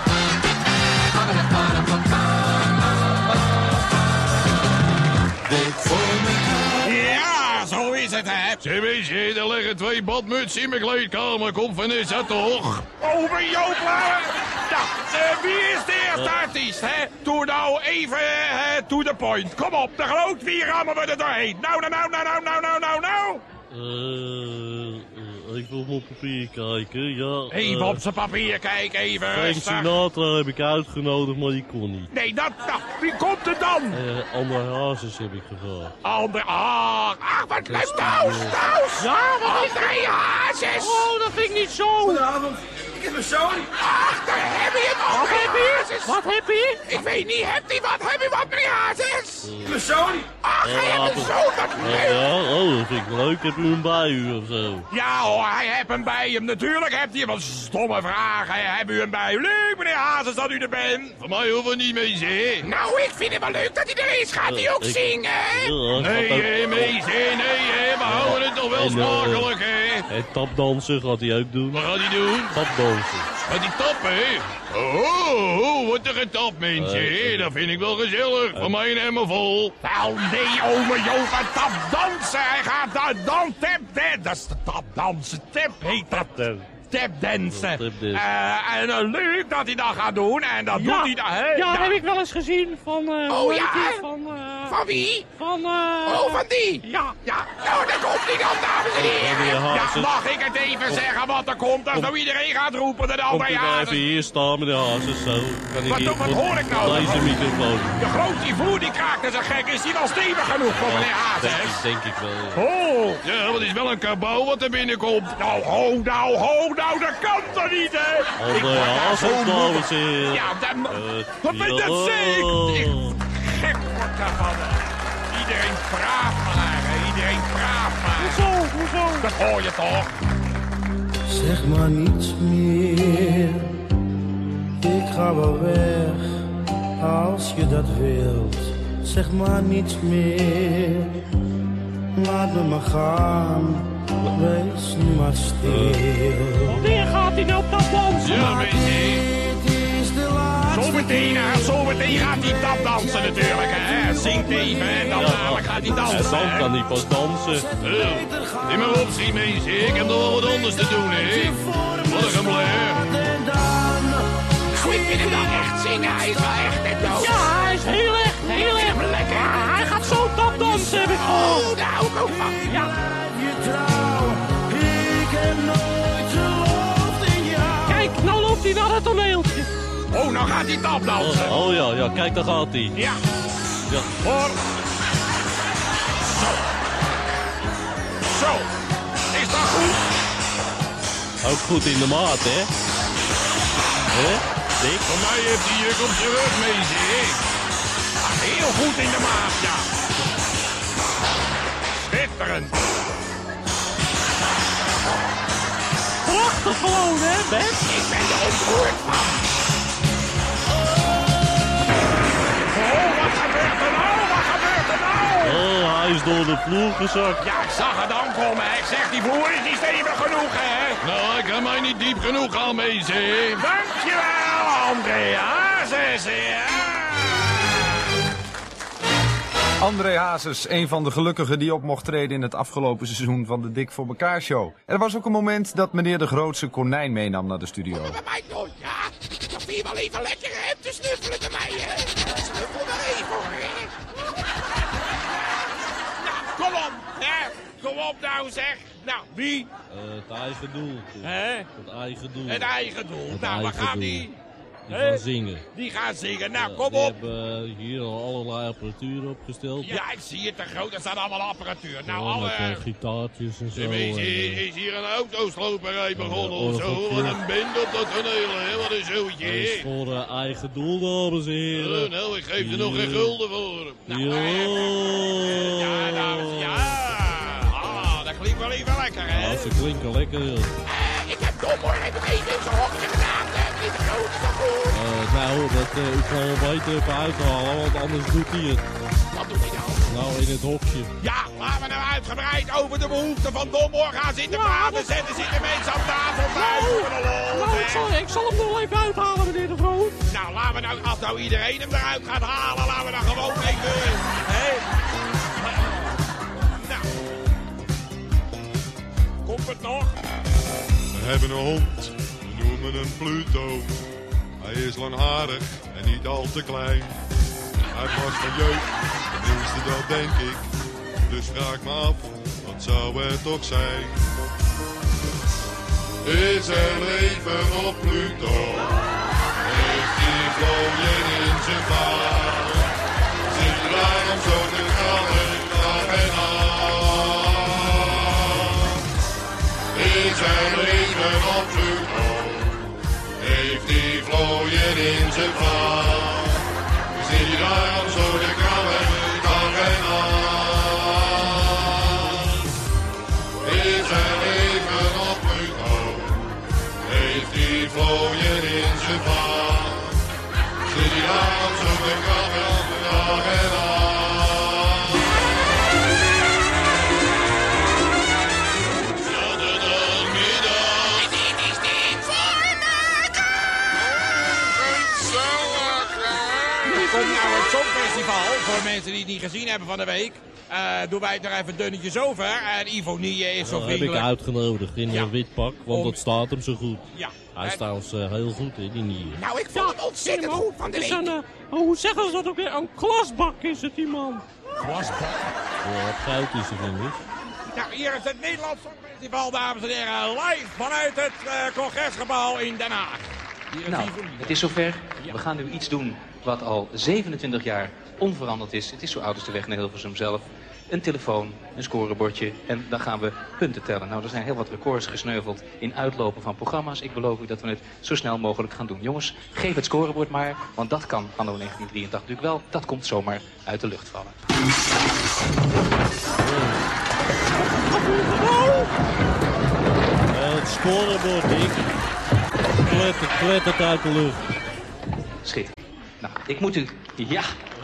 [SPEAKER 1] Ja, zo is het, hè.
[SPEAKER 4] Zeg, weet je, er liggen twee badmutsen in mijn kleedkamer. Kom, Vanessa, toch?
[SPEAKER 1] Over Joop Lauwer. Nou, uh, wie is de eerste artiest, hè? Doe nou even uh, to the point. Kom op, de groot, wie rammen we er doorheen? Nou, nou, nou, nou, nou, nou, nou, nou, nou.
[SPEAKER 2] Uh, even op mijn papier kijken, ja.
[SPEAKER 1] Even
[SPEAKER 2] uh,
[SPEAKER 1] op zijn papier kijken, even
[SPEAKER 2] Frank
[SPEAKER 1] rustig.
[SPEAKER 2] Sinatra heb ik uitgenodigd, maar die kon niet.
[SPEAKER 1] Nee, dat, nou, wie komt er dan?
[SPEAKER 2] Uh, André Hazes heb ik gevraagd.
[SPEAKER 1] André, ach, ach, wat leuk. Thuis, thuis.
[SPEAKER 3] Ja, wat is
[SPEAKER 1] André Hazes.
[SPEAKER 3] Oh, dat vind ik niet zo.
[SPEAKER 11] Goedenavond, ik heb mijn zoon.
[SPEAKER 1] Ach, daar heb je hem,
[SPEAKER 3] Wat
[SPEAKER 1] André
[SPEAKER 3] heb je?
[SPEAKER 1] Hazes.
[SPEAKER 3] Wat heb je?
[SPEAKER 1] Ik weet niet, hebt hij wat? Heb je wat, meneer Hazes?
[SPEAKER 11] Mijn zoon.
[SPEAKER 1] Ach, hij heeft een zoon, wat
[SPEAKER 2] Oh
[SPEAKER 1] leuk.
[SPEAKER 2] ja, oh, dat vind ik leuk. Heb u hem bij u of zo?
[SPEAKER 1] Ja hoor, hij heeft hem bij hem. Natuurlijk hebt hij hem. Wat stomme vraag. Hè. Hebt u hem bij u? Leuk, meneer Hazes, dat u er bent.
[SPEAKER 4] Van mij hoeven we niet mee, zeg.
[SPEAKER 1] Nou, ik vind het wel leuk dat hij er is. Gaat hij ook
[SPEAKER 2] ik-
[SPEAKER 1] zingen?
[SPEAKER 2] Ja,
[SPEAKER 4] Nee,
[SPEAKER 2] gaat ook-
[SPEAKER 4] hé, meisje, nee, hè, we houden het toch wel
[SPEAKER 2] En, eh,
[SPEAKER 4] smakelijk, hè?
[SPEAKER 2] En tapdansen gaat hij ook doen.
[SPEAKER 4] Wat gaat hij doen?
[SPEAKER 2] Tapdansen.
[SPEAKER 4] Gaat hij tappen, hè? Oh, oh, wordt er getapt, mensen, hè? Dat vind ik wel gezellig. Van mij een emmer vol.
[SPEAKER 1] Wel, nee, ome Joop, een tapdansen. Hij gaat daar dan tapdansen. Dat is de tapdansen. Tap heet dat. Tapdansen.
[SPEAKER 2] Tapdansen.
[SPEAKER 1] Uh, en uh, leuk dat hij dat gaat doen. En dat
[SPEAKER 3] Ja,
[SPEAKER 1] doet hij dan. Hè?
[SPEAKER 3] ja, heb ik wel eens gezien van... Uh,
[SPEAKER 1] Oh,
[SPEAKER 3] hoe heet
[SPEAKER 1] ja,
[SPEAKER 3] die?
[SPEAKER 1] hè?
[SPEAKER 3] Van... Uh,
[SPEAKER 1] Van wie?
[SPEAKER 3] van... Uh,
[SPEAKER 1] Oh, van die?
[SPEAKER 3] Ja.
[SPEAKER 1] Ja, nou, daar komt hij dan, dames en
[SPEAKER 2] meneer
[SPEAKER 1] heren.
[SPEAKER 2] Hazes.
[SPEAKER 1] Ja, mag ik het even zeggen wat er komt? Als nou iedereen gaat roepen, dan
[SPEAKER 2] Komt
[SPEAKER 1] André
[SPEAKER 2] u maar even
[SPEAKER 1] Hazes.
[SPEAKER 2] hier staan, meneer Hazes, zo. Kan ik
[SPEAKER 1] Wat-
[SPEAKER 2] hier
[SPEAKER 1] wat
[SPEAKER 2] voor
[SPEAKER 1] hoor ik nou?
[SPEAKER 2] Deze microfoon.
[SPEAKER 1] De groot die voer die kraakt als een gek. Is die wel stevig genoeg voor meneer
[SPEAKER 2] Denk
[SPEAKER 1] Hazes?
[SPEAKER 2] ik, denk ik wel. ja.
[SPEAKER 1] Oh,
[SPEAKER 4] Ja, wat is wel een kabouw wat er binnenkomt.
[SPEAKER 1] nou, ho, nou, ho, nou, dat kan toch niet, hè? Ik
[SPEAKER 2] André
[SPEAKER 1] word daar
[SPEAKER 2] Hazes,
[SPEAKER 1] zo moe
[SPEAKER 2] dames en heren.
[SPEAKER 1] Ja, dat...
[SPEAKER 2] Eh,
[SPEAKER 1] Wat ben
[SPEAKER 2] ja,
[SPEAKER 1] dat zeg ik?
[SPEAKER 2] oh.
[SPEAKER 1] Ik gek word daarvan. Iedereen praat maar, hè. Iedereen praat maar.
[SPEAKER 3] Hoezo, hoezo?
[SPEAKER 1] Dat hoor je toch?
[SPEAKER 12] Zeg maar niets meer, ik ga wel weg, als je dat wilt. Zeg maar niets meer, laat me maar gaan, wees nu maar stil.
[SPEAKER 3] Wanneer gaat hij nou op dat dansen?
[SPEAKER 4] Ja, meisje.
[SPEAKER 12] Dit is de laatste
[SPEAKER 1] Zometeen, hè, zometeen gaat hij tapdansen natuurlijk, hè. Zingt even en dan dadelijk gaat hij
[SPEAKER 2] En
[SPEAKER 1] dansen,
[SPEAKER 2] dan
[SPEAKER 1] hè.
[SPEAKER 2] kan hij pas dansen.
[SPEAKER 4] Oh, niet meer opschieten, meisje. Ik heb nog wel wat anders te doen, hè? Wat een geblair.
[SPEAKER 1] Nou, ik vind hem dan echt zingen. Hij is wel echt net dood.
[SPEAKER 3] Ja, hij is heel echt, heel
[SPEAKER 1] Ik vind
[SPEAKER 3] echt.
[SPEAKER 1] hem lekker.
[SPEAKER 3] Ja, hij gaat zo tapdansen, heb ik gehoord.
[SPEAKER 1] Oh, daar hou ik ook van.
[SPEAKER 3] Ja.
[SPEAKER 12] je trouw, ik heb nooit geloofd in jou.
[SPEAKER 3] Kijk, nou loopt hij naar het toneeltje.
[SPEAKER 1] Oh, nou gaat hij tapdansen.
[SPEAKER 2] Oh, oh ja, ja, kijk, daar gaat hij.
[SPEAKER 1] Ja,
[SPEAKER 2] Ja.
[SPEAKER 1] hoor. Zo. Zo. Is dat goed?
[SPEAKER 2] Ook goed in de maat, hè? Hè? Dick?
[SPEAKER 4] Van mij heeft hij juk op zijn rug, meisje.
[SPEAKER 1] Ah, heel goed in de maat, ja. Schitterend.
[SPEAKER 3] Prachtig gewoon, hè, Ben?
[SPEAKER 1] Ik ben er ontroerd van. Oh, wat gebeurt er nou? Wat gebeurt er nou?
[SPEAKER 2] Oh, hij is door de vloer gezakt.
[SPEAKER 1] Ja, ik zag het aankomen. Ik zeg, die vloer is niet stevig genoeg, hè?
[SPEAKER 4] Nou, ik kan mij niet diep genoeg gaan, meisje.
[SPEAKER 1] Dankjewel, André Hazes. Ja.
[SPEAKER 6] André Hazes, een van de gelukkigen die op mocht treden in het afgelopen seizoen van de Dik voor elkaar show. Er was ook een moment dat meneer de grootste konijn meenam naar de studio.
[SPEAKER 1] Bij mij toch, ja. Dat vind je wel even lekker, hè? Te snuffelen bij mij, hè? Snuffel maar even, hoor, hè? Nou, kom op, hè? Kom op nou, zeg. Nou, Wie?
[SPEAKER 2] Uh, het eigen doel.
[SPEAKER 1] Hè?
[SPEAKER 2] Het eigen doel.
[SPEAKER 1] Het eigen doel.
[SPEAKER 2] Het
[SPEAKER 1] nou, waar
[SPEAKER 2] eigen
[SPEAKER 1] gaan
[SPEAKER 2] doel.
[SPEAKER 1] die?
[SPEAKER 2] Die
[SPEAKER 1] Hè?
[SPEAKER 2] gaan zingen.
[SPEAKER 1] Die gaan zingen. Nou,
[SPEAKER 2] Uh,
[SPEAKER 1] kom
[SPEAKER 2] die
[SPEAKER 1] op.
[SPEAKER 2] hebben uh, hier al allerlei apparatuur opgesteld.
[SPEAKER 1] Ja, ik zie het te groot. Er staat allemaal apparatuur. Nou,
[SPEAKER 2] Ja,
[SPEAKER 1] alle...
[SPEAKER 2] met uh, gitaartjes en zo.
[SPEAKER 4] Ja, maar is,
[SPEAKER 2] en,
[SPEAKER 4] hier,
[SPEAKER 2] uh,
[SPEAKER 4] is hier een autosloperij begonnen
[SPEAKER 2] uh,
[SPEAKER 4] of zo?
[SPEAKER 2] orgeltje.
[SPEAKER 4] Wat een bende op dat toneel, hè? Wat een zootje,
[SPEAKER 2] dat is
[SPEAKER 4] hè?
[SPEAKER 2] voor uh, eigen doel, dames en heren.
[SPEAKER 4] Oh, nou, ik geef er nog geen gulden voor.
[SPEAKER 1] Nou, uh, ja, dames, ja. Ah, dat klinkt wel even lekker, hè?
[SPEAKER 2] Ja, ze klinken lekker, joh.
[SPEAKER 1] Uh, ik heb Dommor even even in zijn hokje gedaan. Uh, meneer de Groot, is dat goed?
[SPEAKER 2] Uh, nou, dat, uh, ik zal hem beter even uithalen, want anders doet hij het.
[SPEAKER 1] Wat doet hij dan?
[SPEAKER 2] Nou, in het hokje.
[SPEAKER 1] Ja, laten we nou uitgebreid over de behoeften van Dommor gaan zitten praten. Zetten zitten mensen aan tafel thuis voor de lol.
[SPEAKER 3] Nou, ik zal, ik zal hem nog even uithalen, meneer de Groot.
[SPEAKER 1] Nou, laten we nou, als nou iedereen hem eruit gaat halen, laten we dan gewoon even... Hé? Nou. Komt het nog?
[SPEAKER 4] We hebben een hond, we noemen hem Pluto. Hij is langharig en niet al te klein. Hij was van jeugd, tenminste dat denk ik. Dus vraag me af, wat zou het toch zijn? Is er leven op Pluto? Heeft hij vlooien in zijn vaart? Zit hij daarom zo te krabben, dag en nacht? Is er leven op Pluto? Heeft hij vlooien in zijn vaart? Zit hij daarom zo te krabben, dag en nacht? Is er leven op Pluto? Heeft hij vlooien in zijn vaart? Zit hij daarom zo te krabben, dag en nacht?
[SPEAKER 1] Komt nou het Songfestival, voor mensen die het niet gezien hebben van de week. Uh, doen wij het er even dunnetjes over. En Ivonie is zo
[SPEAKER 2] Dat heb ik
[SPEAKER 1] vriendelijk.
[SPEAKER 2] uitgenodigd in
[SPEAKER 1] Ja.
[SPEAKER 2] een wit pak, want
[SPEAKER 1] Om-
[SPEAKER 2] dat staat hem zo goed.
[SPEAKER 1] Ja.
[SPEAKER 2] Hij is
[SPEAKER 1] En-
[SPEAKER 2] trouwens uh, heel goed in die nier.
[SPEAKER 1] Nou, ik vond het ontzettend goed van de
[SPEAKER 3] Het is
[SPEAKER 1] week.
[SPEAKER 3] een, uh, oh, hoe zeggen ze dat ook weer? Een klasbak is het, die man.
[SPEAKER 1] Klasbak.
[SPEAKER 2] Ja, wat goud is er, vind ik.
[SPEAKER 1] Nou, hier is het Nederlands Songfestival, dames en heren. Live vanuit het uh, congresgebouw in Den Haag. Hier is
[SPEAKER 13] Nou,
[SPEAKER 1] Ivonie.
[SPEAKER 13] het is zover. We gaan nu iets doen wat al zevenentwintig jaar onveranderd is. Het is zo oud als de weg naar Hilversum zelf. Een telefoon, een scorebordje en dan gaan we punten tellen. Nou, er zijn heel wat records gesneuveld in uitlopen van programma's. Ik beloof u dat we het zo snel mogelijk gaan doen. Jongens, geef het scorebord maar, want dat kan anno negentien drieëntachtig natuurlijk wel. Dat komt zomaar uit de lucht vallen.
[SPEAKER 2] Uh, het scorebord, Dick. Klettert, klettert uit de lucht.
[SPEAKER 13] Schitterend. Nou, ik moet u... Ja,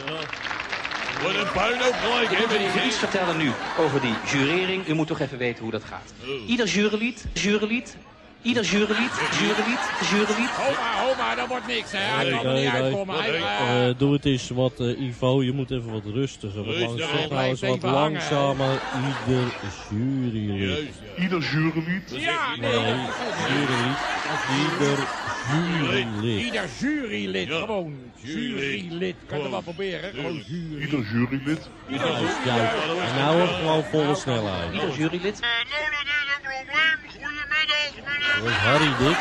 [SPEAKER 4] Wat een puinhoop gelijk,
[SPEAKER 13] ik
[SPEAKER 4] hè?
[SPEAKER 13] moet u
[SPEAKER 4] met die
[SPEAKER 13] even iets
[SPEAKER 4] geest.
[SPEAKER 13] vertellen nu over die jurering. U moet toch even weten hoe dat gaat.
[SPEAKER 4] Oh.
[SPEAKER 13] Ieder jurylid, jurylid, ieder jurylid, jurylid, jurylid.
[SPEAKER 1] Homa, homa, dat wordt niks, hè. Hij
[SPEAKER 2] Nee,
[SPEAKER 1] kan er
[SPEAKER 2] nee,
[SPEAKER 1] niet
[SPEAKER 2] nee.
[SPEAKER 1] uitkomen. Hij,
[SPEAKER 2] Uh,
[SPEAKER 1] uh,
[SPEAKER 2] doe het eens wat, uh, Ivo. Je moet even wat rustiger. Wat
[SPEAKER 4] Rustig,
[SPEAKER 2] langzamer.
[SPEAKER 4] hij
[SPEAKER 2] Trouwens,
[SPEAKER 1] blijft
[SPEAKER 2] wat
[SPEAKER 1] even hangen, hè.
[SPEAKER 2] langzamer. Ieder jurylid.
[SPEAKER 4] Juist, ja. Ieder jurylid.
[SPEAKER 1] ja, nee.
[SPEAKER 2] Nee, jurylid. Ieder jurylid.
[SPEAKER 1] Ieder jurylid,
[SPEAKER 4] Ja.
[SPEAKER 1] gewoon
[SPEAKER 4] Jurylid.
[SPEAKER 1] jurylid. Kan je wel proberen, gewoon jury.
[SPEAKER 4] Ieder jurylid.
[SPEAKER 2] Juist, juist. En nou ook gewoon volle snelheid.
[SPEAKER 13] Ieder jurylid.
[SPEAKER 4] Nou, dat is een probleem. Goedemiddag, meneer.
[SPEAKER 2] Dat is Harry, Dick.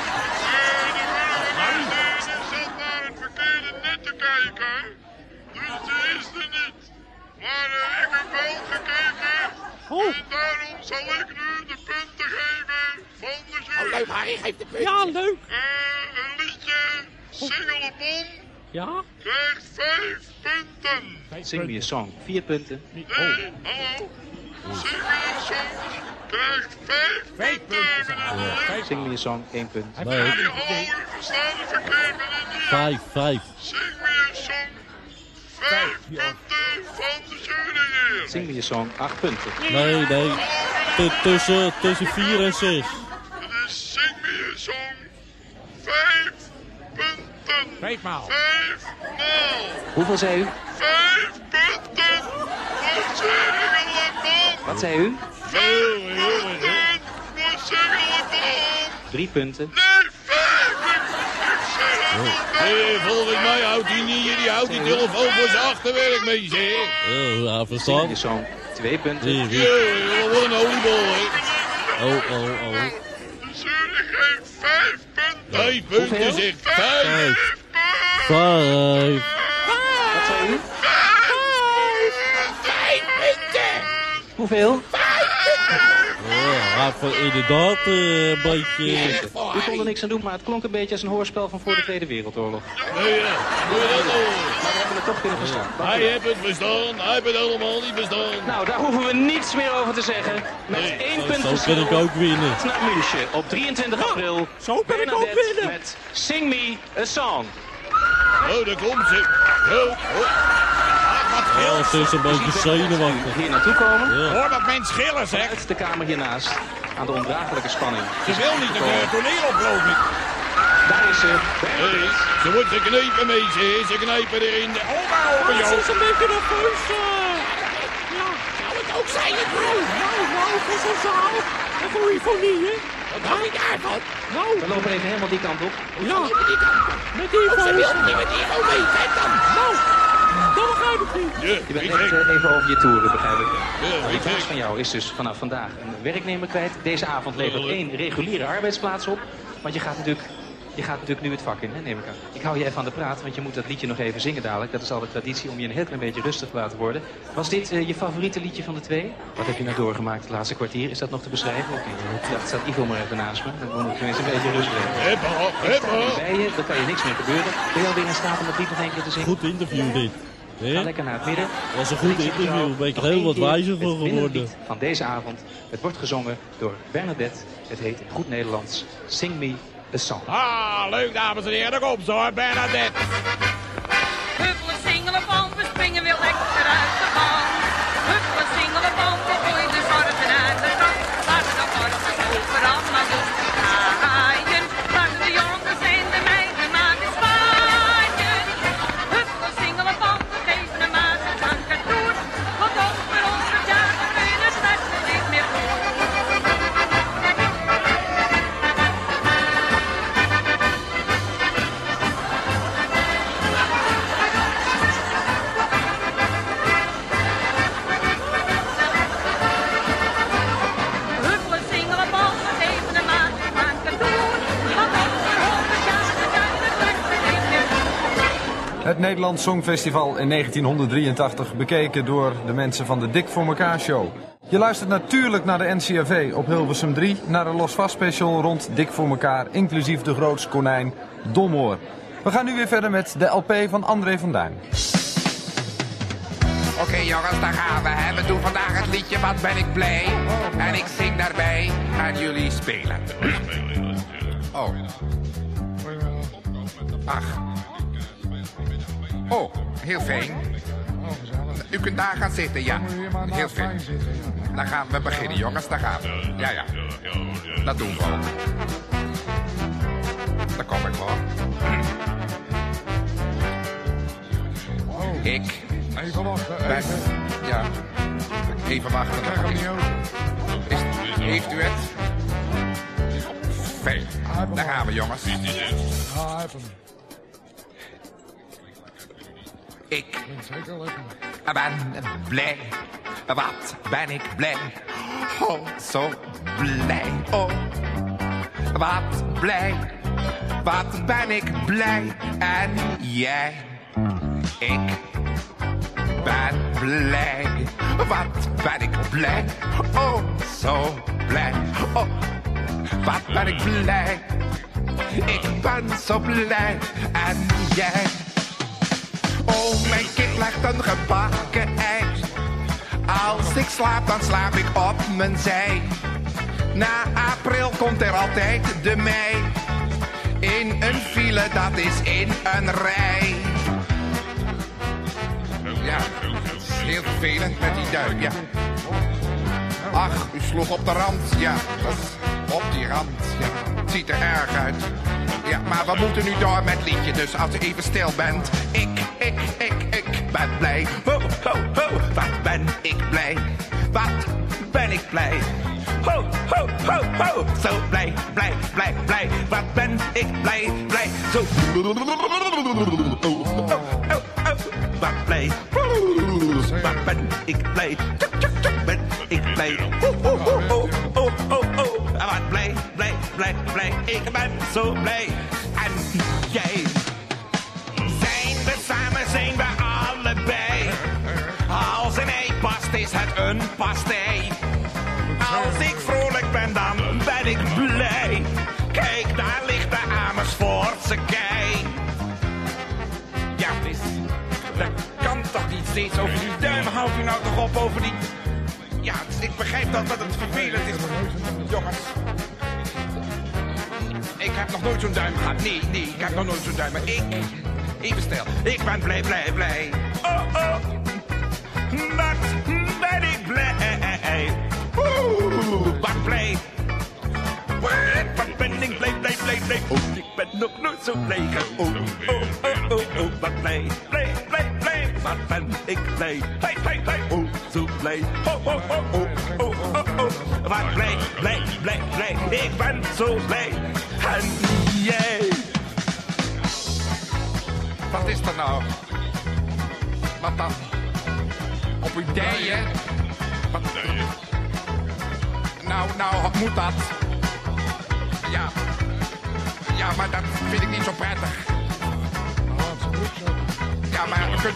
[SPEAKER 4] Harry. Die zat naar het verkeerde net te kijken. Dus die is er niet. Maar uh, ik heb wel gekeken.
[SPEAKER 3] Oh.
[SPEAKER 4] En daarom zal ik nu de punten geven van de
[SPEAKER 1] Oh,
[SPEAKER 4] jury.
[SPEAKER 1] leuk, Harry, geef de punt.
[SPEAKER 3] Ja, leuk.
[SPEAKER 4] Uh, een liedje Singelebom
[SPEAKER 3] Ja?
[SPEAKER 4] krijgt vijf punten.
[SPEAKER 13] Zing me a song. Vier punten.
[SPEAKER 4] Nee, hallo. Zing me een song krijgt vijf
[SPEAKER 1] Vijf
[SPEAKER 4] punten,
[SPEAKER 1] punten.
[SPEAKER 4] meneer.
[SPEAKER 1] Vijf.
[SPEAKER 13] Zing me a song. Één punt.
[SPEAKER 2] Nee,
[SPEAKER 4] Hallo, u verstaat het verkeerd, meneer.
[SPEAKER 2] vijf, vijf.
[SPEAKER 4] Zing me een song. Vijf punten van de jury hier.
[SPEAKER 13] Zing me a song. Acht punten.
[SPEAKER 2] Nee, nee. T- tussen, tussen vier en zes.
[SPEAKER 4] Dus zing me een song. Vijf punten.
[SPEAKER 1] Vijf maal.
[SPEAKER 4] Vijf maal.
[SPEAKER 13] Hoeveel zei u?
[SPEAKER 4] Vijf punten voor Singelebom.
[SPEAKER 13] Wat zei u?
[SPEAKER 4] Vijf punten voor Singelebom.
[SPEAKER 13] Drie punten.
[SPEAKER 4] Nee, vijf. Ik, ik zeg het
[SPEAKER 10] Hey, volgens mij houdt hij niet, die houdt die telefoon voor zijn achterwerk mee, zeg.
[SPEAKER 2] Ja, ja,
[SPEAKER 13] Zing
[SPEAKER 2] verstaan.
[SPEAKER 13] me a song. Twee punten.
[SPEAKER 2] Hier, hier.
[SPEAKER 10] Ja, wat een oliebol, hè.
[SPEAKER 2] Oh, oh, oh.
[SPEAKER 4] Zurich heeft vijf punten. Vijf punten, zegt vijf.
[SPEAKER 2] Vijf. Vijf.
[SPEAKER 13] Wat zei u?
[SPEAKER 1] Vijf! Vijf punten!
[SPEAKER 13] Hoeveel?
[SPEAKER 2] Ja, voor inderdaad uh, een beetje...
[SPEAKER 13] U kon er niks aan doen, maar het klonk een beetje als een hoorspel van voor de Tweede Wereldoorlog.
[SPEAKER 4] Nee, ja. Doe je dat al?
[SPEAKER 13] Maar we hebben het toch kunnen verstaan.
[SPEAKER 4] Hij heeft het verstaan, hij heeft het helemaal niet verstaan.
[SPEAKER 13] Nou, daar hoeven we niets meer over te zeggen. Met
[SPEAKER 4] Nee,
[SPEAKER 13] één
[SPEAKER 2] Zo,
[SPEAKER 13] punt
[SPEAKER 2] zo
[SPEAKER 13] verschil
[SPEAKER 2] kan ik ook winnen.
[SPEAKER 13] naar München op drieëntwintig april.
[SPEAKER 3] Zo kan ik ook
[SPEAKER 13] Bernadette
[SPEAKER 3] winnen.
[SPEAKER 13] met Sing Me a Song.
[SPEAKER 4] Oh, daar komt ze. Oh, oh.
[SPEAKER 2] Ja, het is een beetje zenuwachtig.
[SPEAKER 13] Hier naartoe komen.
[SPEAKER 2] Ja.
[SPEAKER 1] Hoor dat mens schillen, zeg.
[SPEAKER 13] Uit de kamer hiernaast. Aan de ondraaglijke spanning.
[SPEAKER 1] Ze wil niet een toneel op, geloof ik.
[SPEAKER 13] Daar is ze.
[SPEAKER 4] Hey, ze wordt geknepen, meisje. Ze knijpen erin.
[SPEAKER 1] Oh, maar open,
[SPEAKER 3] Ze
[SPEAKER 1] joh.
[SPEAKER 3] is een beetje nerveus. uh. Ja.
[SPEAKER 1] Zou het ook zijn, ik
[SPEAKER 3] Nou, nou, nou, voor zo'n zaal. En voor Ivonie, hè.
[SPEAKER 1] Wat dacht je daarvan?
[SPEAKER 3] Nou,
[SPEAKER 13] We lopen even helemaal die kant op.
[SPEAKER 3] ja.
[SPEAKER 1] Even die kant op.
[SPEAKER 3] Met die
[SPEAKER 1] Oh, ze wil
[SPEAKER 3] Ivo.
[SPEAKER 1] niet met Ivo mee, kijk dan.
[SPEAKER 3] Nou, dat begrijp ik niet.
[SPEAKER 4] Ja,
[SPEAKER 13] Je bent
[SPEAKER 4] ik
[SPEAKER 13] net
[SPEAKER 4] trek.
[SPEAKER 13] uh, even over je toeren, begrijp ik.
[SPEAKER 4] Ja,
[SPEAKER 13] Nou, die
[SPEAKER 4] ik
[SPEAKER 13] baas
[SPEAKER 4] trek.
[SPEAKER 13] van jou is dus vanaf vandaag een werknemer kwijt. Deze avond levert één reguliere arbeidsplaats op. Want je gaat natuurlijk, je gaat natuurlijk nu het vak in, hè, neem ik aan. Ik hou je even aan de praat, want je moet dat liedje nog even zingen dadelijk. Dat is al de traditie om je een heel klein beetje rustig te laten worden. Was dit uh, je favoriete liedje van de twee? Wat heb je nou doorgemaakt het laatste kwartier? Is dat nog te beschrijven of niet? Dat staat Ivo maar even naast me. Dan moet ik tenminste een beetje rust nemen.
[SPEAKER 4] Heppa,
[SPEAKER 13] Ik sta
[SPEAKER 4] heppa.
[SPEAKER 13] hier bij je, dan kan je niks meer gebeuren. Ben je alweer in staat om dat lied nog één keer te zingen?
[SPEAKER 2] Goed interview dit.
[SPEAKER 13] Ga
[SPEAKER 2] Hè?
[SPEAKER 13] lekker naar het midden.
[SPEAKER 2] Dat was een goed interview. Ben ik
[SPEAKER 13] Nog
[SPEAKER 2] er heel
[SPEAKER 13] één
[SPEAKER 2] wat
[SPEAKER 13] keer
[SPEAKER 2] wijzer
[SPEAKER 13] het
[SPEAKER 2] van
[SPEAKER 13] winnende
[SPEAKER 2] geworden.
[SPEAKER 13] lied van deze avond. Het wordt gezongen door Bernadette. Het heet in goed Nederlands Sing Me a Song.
[SPEAKER 1] Ah, leuk, dames en heren. Daar komt ze, hoor, Bernadette.
[SPEAKER 14] Huppelen, singelen, boom, we springen weer lekker uit de baan. Huppelen, singelen, boom, we gooien de zorgen uit de kant. Laten de morgen overal maar doen draaien. Laten de jongens en de meiden maar eens zwaaien. Huppelen, singelen, boom, we geven hem maar een blanke toer. Want over honderd jaar dan kun je het straks niet meer doen. Huppelen, singelen, boom, we geven hem maar een blanke toer. Want over honderd jaar dan kun je het straks niet meer doen.
[SPEAKER 6] Het Nederlands Songfestival in negentienhonderddrieëntachtig bekeken door de mensen van de Dik voor elkaar show. Je luistert natuurlijk naar de N C R V op Hilversum drie, naar een Losvast special rond Dik voor elkaar, inclusief de grootste konijn, Domoor. We gaan nu weer verder met de L P van André van Duin.
[SPEAKER 15] Oké jongens, daar gaan we. Hè. We doen vandaag het liedje Wat ben ik blij. En ik zing daarbij aan jullie spelen. Oh. Ach. Oh, heel fijn. U kunt daar gaan zitten, ja. Heel fijn. Dan gaan we beginnen jongens, daar gaan we. Ja, ja. Dat doen we ook. Daar kom ik hoor. Ik...
[SPEAKER 5] Even wachten,
[SPEAKER 15] ben...
[SPEAKER 5] even.
[SPEAKER 15] Ja. Even wachten.
[SPEAKER 5] Ik krijg hem niet open.
[SPEAKER 15] Is, heeft u het? Fijn. Daar gaan we jongens.
[SPEAKER 5] Ja, hij heeft hem.
[SPEAKER 15] Ik
[SPEAKER 5] Zeker lekker.
[SPEAKER 15] ben blij. Wat ben ik blij. Oh, zo blij. Oh, wat blij. Wat ben ik blij. En jij. Ik ben blij. Wat ben ik blij. Oh, zo blij. Oh, wat ben ik blij. Ik ben zo blij. En jij. Oh, mijn kind legt een gebakken ei. Als ik slaap, dan slaap ik op mijn zij. Na april komt er altijd de mei. In een file, dat is in een rij. Ja, het is heel vervelend met die duik, ja. Ach, u sloeg op de rand, ja. Dat is op die rand, ja. Het ziet er erg uit. Ja, maar we moeten nu door met het liedje, dus als u even stil bent. Ik, ik, ik, ik ben blij. Ho, ho, ho, wat ben ik blij. Wat ben ik blij. Ho, ho, ho, ho, zo blij, blij, blij, blij. Wat ben ik blij, blij. Zo. Oh, oh, oh, wat blij. Zo wat ben ik blij. Tjuk, tjuk, tjuk, ben ik blij. Oh, oh, oh, oh, oh, oh, oh. Wat blij, blij, blij, blij. Ik ben zo blij. En jij. Zijn we samen, zijn we allebei. Als een ei past, is het een pastei. Als ik vrolijk ben, dan ben ik blij. Kijk, daar ligt de Amersfoortse kei. Ja, het is... Dat kan toch niet steeds over die duim? Houdt u nou toch op over die... Ja, ik begrijp dat, dat het vervelend is. Jongens. Ik heb nog nooit zo'n duim gehad. Nee, nee, ik heb nog nooit zo'n duim. Maar ik... Even stil. Ik ben blij, blij, blij. Oh, oh. Wat ben ik blij. Oeh, wat blij. Wat ben ik blij, blij, blij, blij. Oh, ik ben nog nooit zo blij. Oh, oh, oh, oh, oh, wat blij, blij, blij, blij. Wat ben ik blij, blij, blij, blij. Oh, zo blij. Oh, oh, oh, oh, oh, oh, oh. Wat blij, blij, blij, blij. Ik ben zo blij. En jij. Wat is er nou? Wat dan? Op ideeën? Wat? Nou, nou, moet dat? Ja. Ja, maar dat vind ik niet zo prettig. Ja, maar kunt u...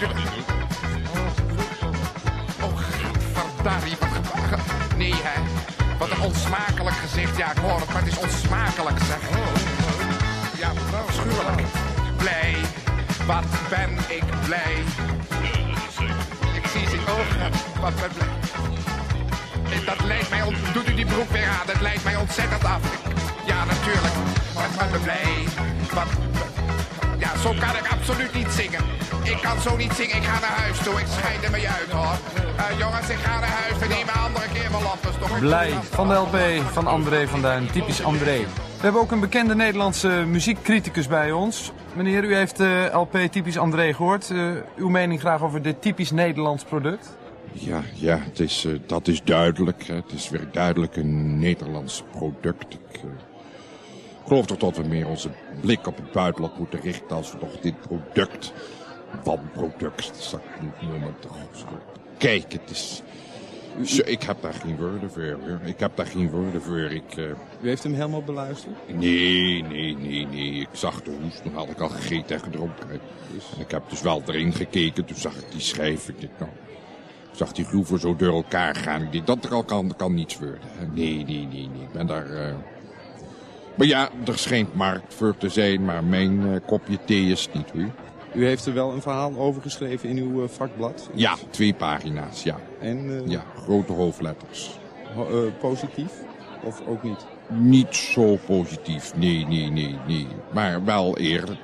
[SPEAKER 15] Oh, gadverdarrie, wat... Nee, hè. Wat een onsmakelijk gezicht. Ja, ik hoor het, maar het is onsmakelijk, zeg. Ja, schuwelijk. Blij. Wat ben ik blij. Ik zie zijn ogen. Wat ben blij. Dat leidt mij... ont- Doet u die broek weer aan. Dat leidt mij ontzettend af. Ik- Ja, natuurlijk. Wat ben blij. Wat... Ja, zo kan ik absoluut niet zingen. Ik kan zo niet zingen. Ik ga naar huis toe. Ik scheid er mee uit, hoor. Uh, jongens, ik ga naar huis. We nemen een andere keer wel op. Dus toch
[SPEAKER 6] Blij van de L P van André van Duin. Typisch André. We hebben ook een bekende Nederlandse muziekcriticus bij ons. Meneer, u heeft de L P Typisch André gehoord. Uh, uw mening graag over dit typisch Nederlands product?
[SPEAKER 16] Ja, ja het is, uh, dat is duidelijk. Hè. Het is weer duidelijk een Nederlands product. Ik uh, geloof toch dat we meer onze blik op het buitenland moeten richten als we toch dit product, wanproduct, zal ik niet noemen, toch kijk, het is... Zo, ik heb daar geen woorden voor. Hoor. Ik heb daar geen woorden voor. Ik, uh...
[SPEAKER 7] U heeft hem helemaal beluisterd?
[SPEAKER 16] Nee, nee, nee, nee. Ik zag de hoes. Toen had ik al gegeten en gedronken. En ik heb dus wel erin gekeken. Toen zag ik die schijf. Ik dacht, nou, ik zag die groeven zo door elkaar gaan. Ik dacht, dat er al kan, kan niets worden. Nee, nee, nee, nee. Ik ben daar... Uh... Maar ja, er schijnt markt voor te zijn. Maar mijn uh, kopje thee is het niet, hoor.
[SPEAKER 7] U heeft er wel een verhaal over geschreven in uw uh, vakblad?
[SPEAKER 16] Ja, twee pagina's, ja.
[SPEAKER 7] En? Uh,
[SPEAKER 16] ja, grote hoofdletters.
[SPEAKER 7] Ho- uh, positief? Of ook niet?
[SPEAKER 16] Niet zo positief, nee, nee, nee, nee. Maar wel eerlijk.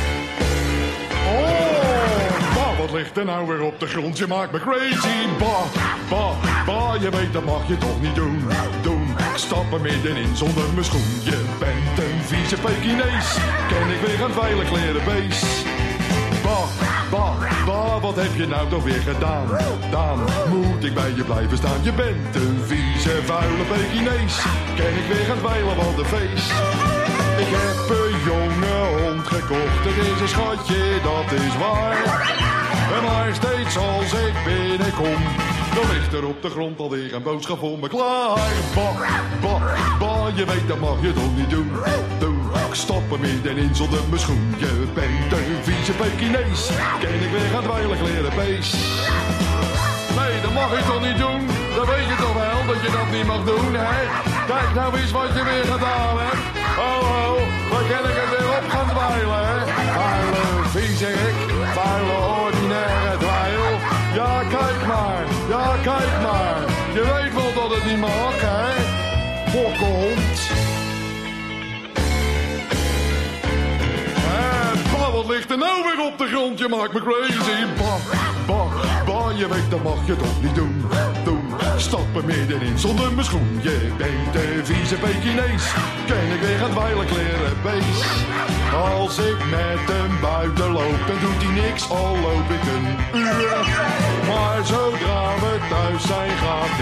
[SPEAKER 5] Oh, bah, wat ligt er nou weer op de grond? Je maakt me crazy. Bah, bah, bah, je weet dat mag je toch niet doen. Doen, ik stap er middenin zonder mijn schoen. Je bent een vieze Pekinees. Ken ik weer een veilig leren beest. Bah, bah, bah, wat heb je nou toch weer gedaan? Dan moet ik bij je blijven staan. Je bent een vieze, vuile Pekinees. Ken ik weer een veilig van de feest. Ik heb een jonge hond gekocht. Het is een schatje, dat is waar. Maar steeds als ik binnenkom, dan ligt er op de grond alweer een boodschap voor me klaar. Bah, bah, bah, je weet dat mag je toch niet doen. Doen. Ik stap er middenin zonder mijn schoen. Je bent een vieze Pekinees. Ken ik weer het weilig leren beest. Nee, dat mag je toch niet doen? Dat weet je toch wel, dat je dat niet mag doen, hè? Kijk nou eens wat je weer gedaan hebt. Oh, oh, dan kan ik het weer op gaan dweilen, hè? Vuile viezerik, vuile ordinaire dweil. Ja, kijk maar, ja, kijk maar. Je weet wel dat het niet mag, hè? Bokkenhond. Wat ligt er nou weer op de grond? Je maakt me crazy. Bah, bah, bah, je weet dat mag je toch niet doen. Doen, stap er middenin zonder mijn schoen. Je bent een vieze Pekinees. Ken ik weer het weilig leren beest. Als ik met hem buiten loop, dan doet hij niks, al loop ik een uur. Maar zodra we thuis zijn, gaat hij zitten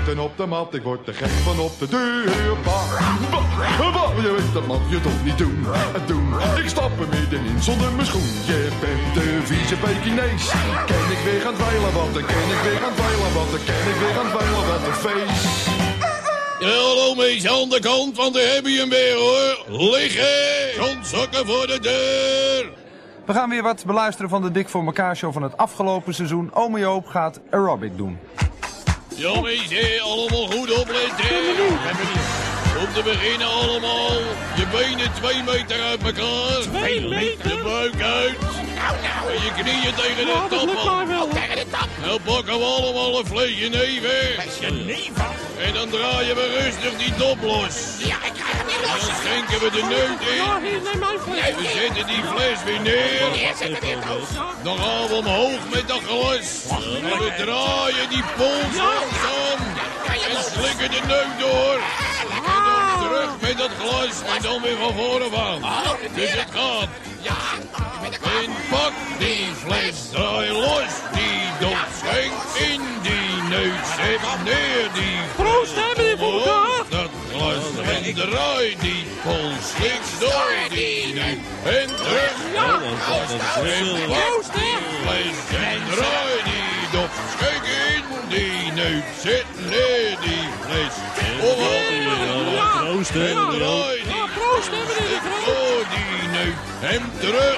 [SPEAKER 17] zitten op de mat, ik word er gek van op de deur. Je weet, dat mag je toch niet doen, doen. Ik stap er middenin zonder mijn schoen. Je bent de vieze Pekinees. Ken ik weer gaan dweilen, wat een ken ik weer gaan dweilen, wat een ken ik weer gaan dweilen, wat een feest.
[SPEAKER 4] Ja, hallo mees, aan de kant, want daar heb je hem weer hoor. Liggen, grondzakken voor de deur.
[SPEAKER 6] We gaan weer wat beluisteren van de Dik voor elkaar show van het afgelopen seizoen. Ome Joop gaat aerobic doen.
[SPEAKER 4] Ja mees, allemaal goed opletten. Om te beginnen allemaal, je benen twee meter uit elkaar.
[SPEAKER 3] Twee meter?
[SPEAKER 4] De buik uit. En je knieën tegen de tap aan.
[SPEAKER 3] Tegen de tap.
[SPEAKER 4] Nou pakken we allemaal een flesje neven.
[SPEAKER 3] Flesje neven?
[SPEAKER 4] En dan draaien we rustig die top los.
[SPEAKER 3] Ja, ik krijg hem niet los.
[SPEAKER 4] En dan schenken we de neut in.
[SPEAKER 3] Ja, hier, neem mijn fles.
[SPEAKER 4] We zetten die fles weer neer.
[SPEAKER 3] Neer, zetten weer los.
[SPEAKER 4] Dan gaan we omhoog met dat glas. En we draaien die pols langzaam. En slikken de neut door. En dan terug met dat glas. En dan weer van voren aan. Dus het gaat. En pak die fles, draai los die dop, schenk in die neus, zet neer die
[SPEAKER 3] Proost, hebben die voor elkaar.
[SPEAKER 4] dat glas en draai die pols, slik door die neus en terug.
[SPEAKER 3] Ja,
[SPEAKER 4] En pak die fles en draai die dop, schenk in die neus, zet neer die fles.
[SPEAKER 2] Proost, hè.
[SPEAKER 4] En draai die
[SPEAKER 3] proost, hebben die
[SPEAKER 4] door die neus en terug.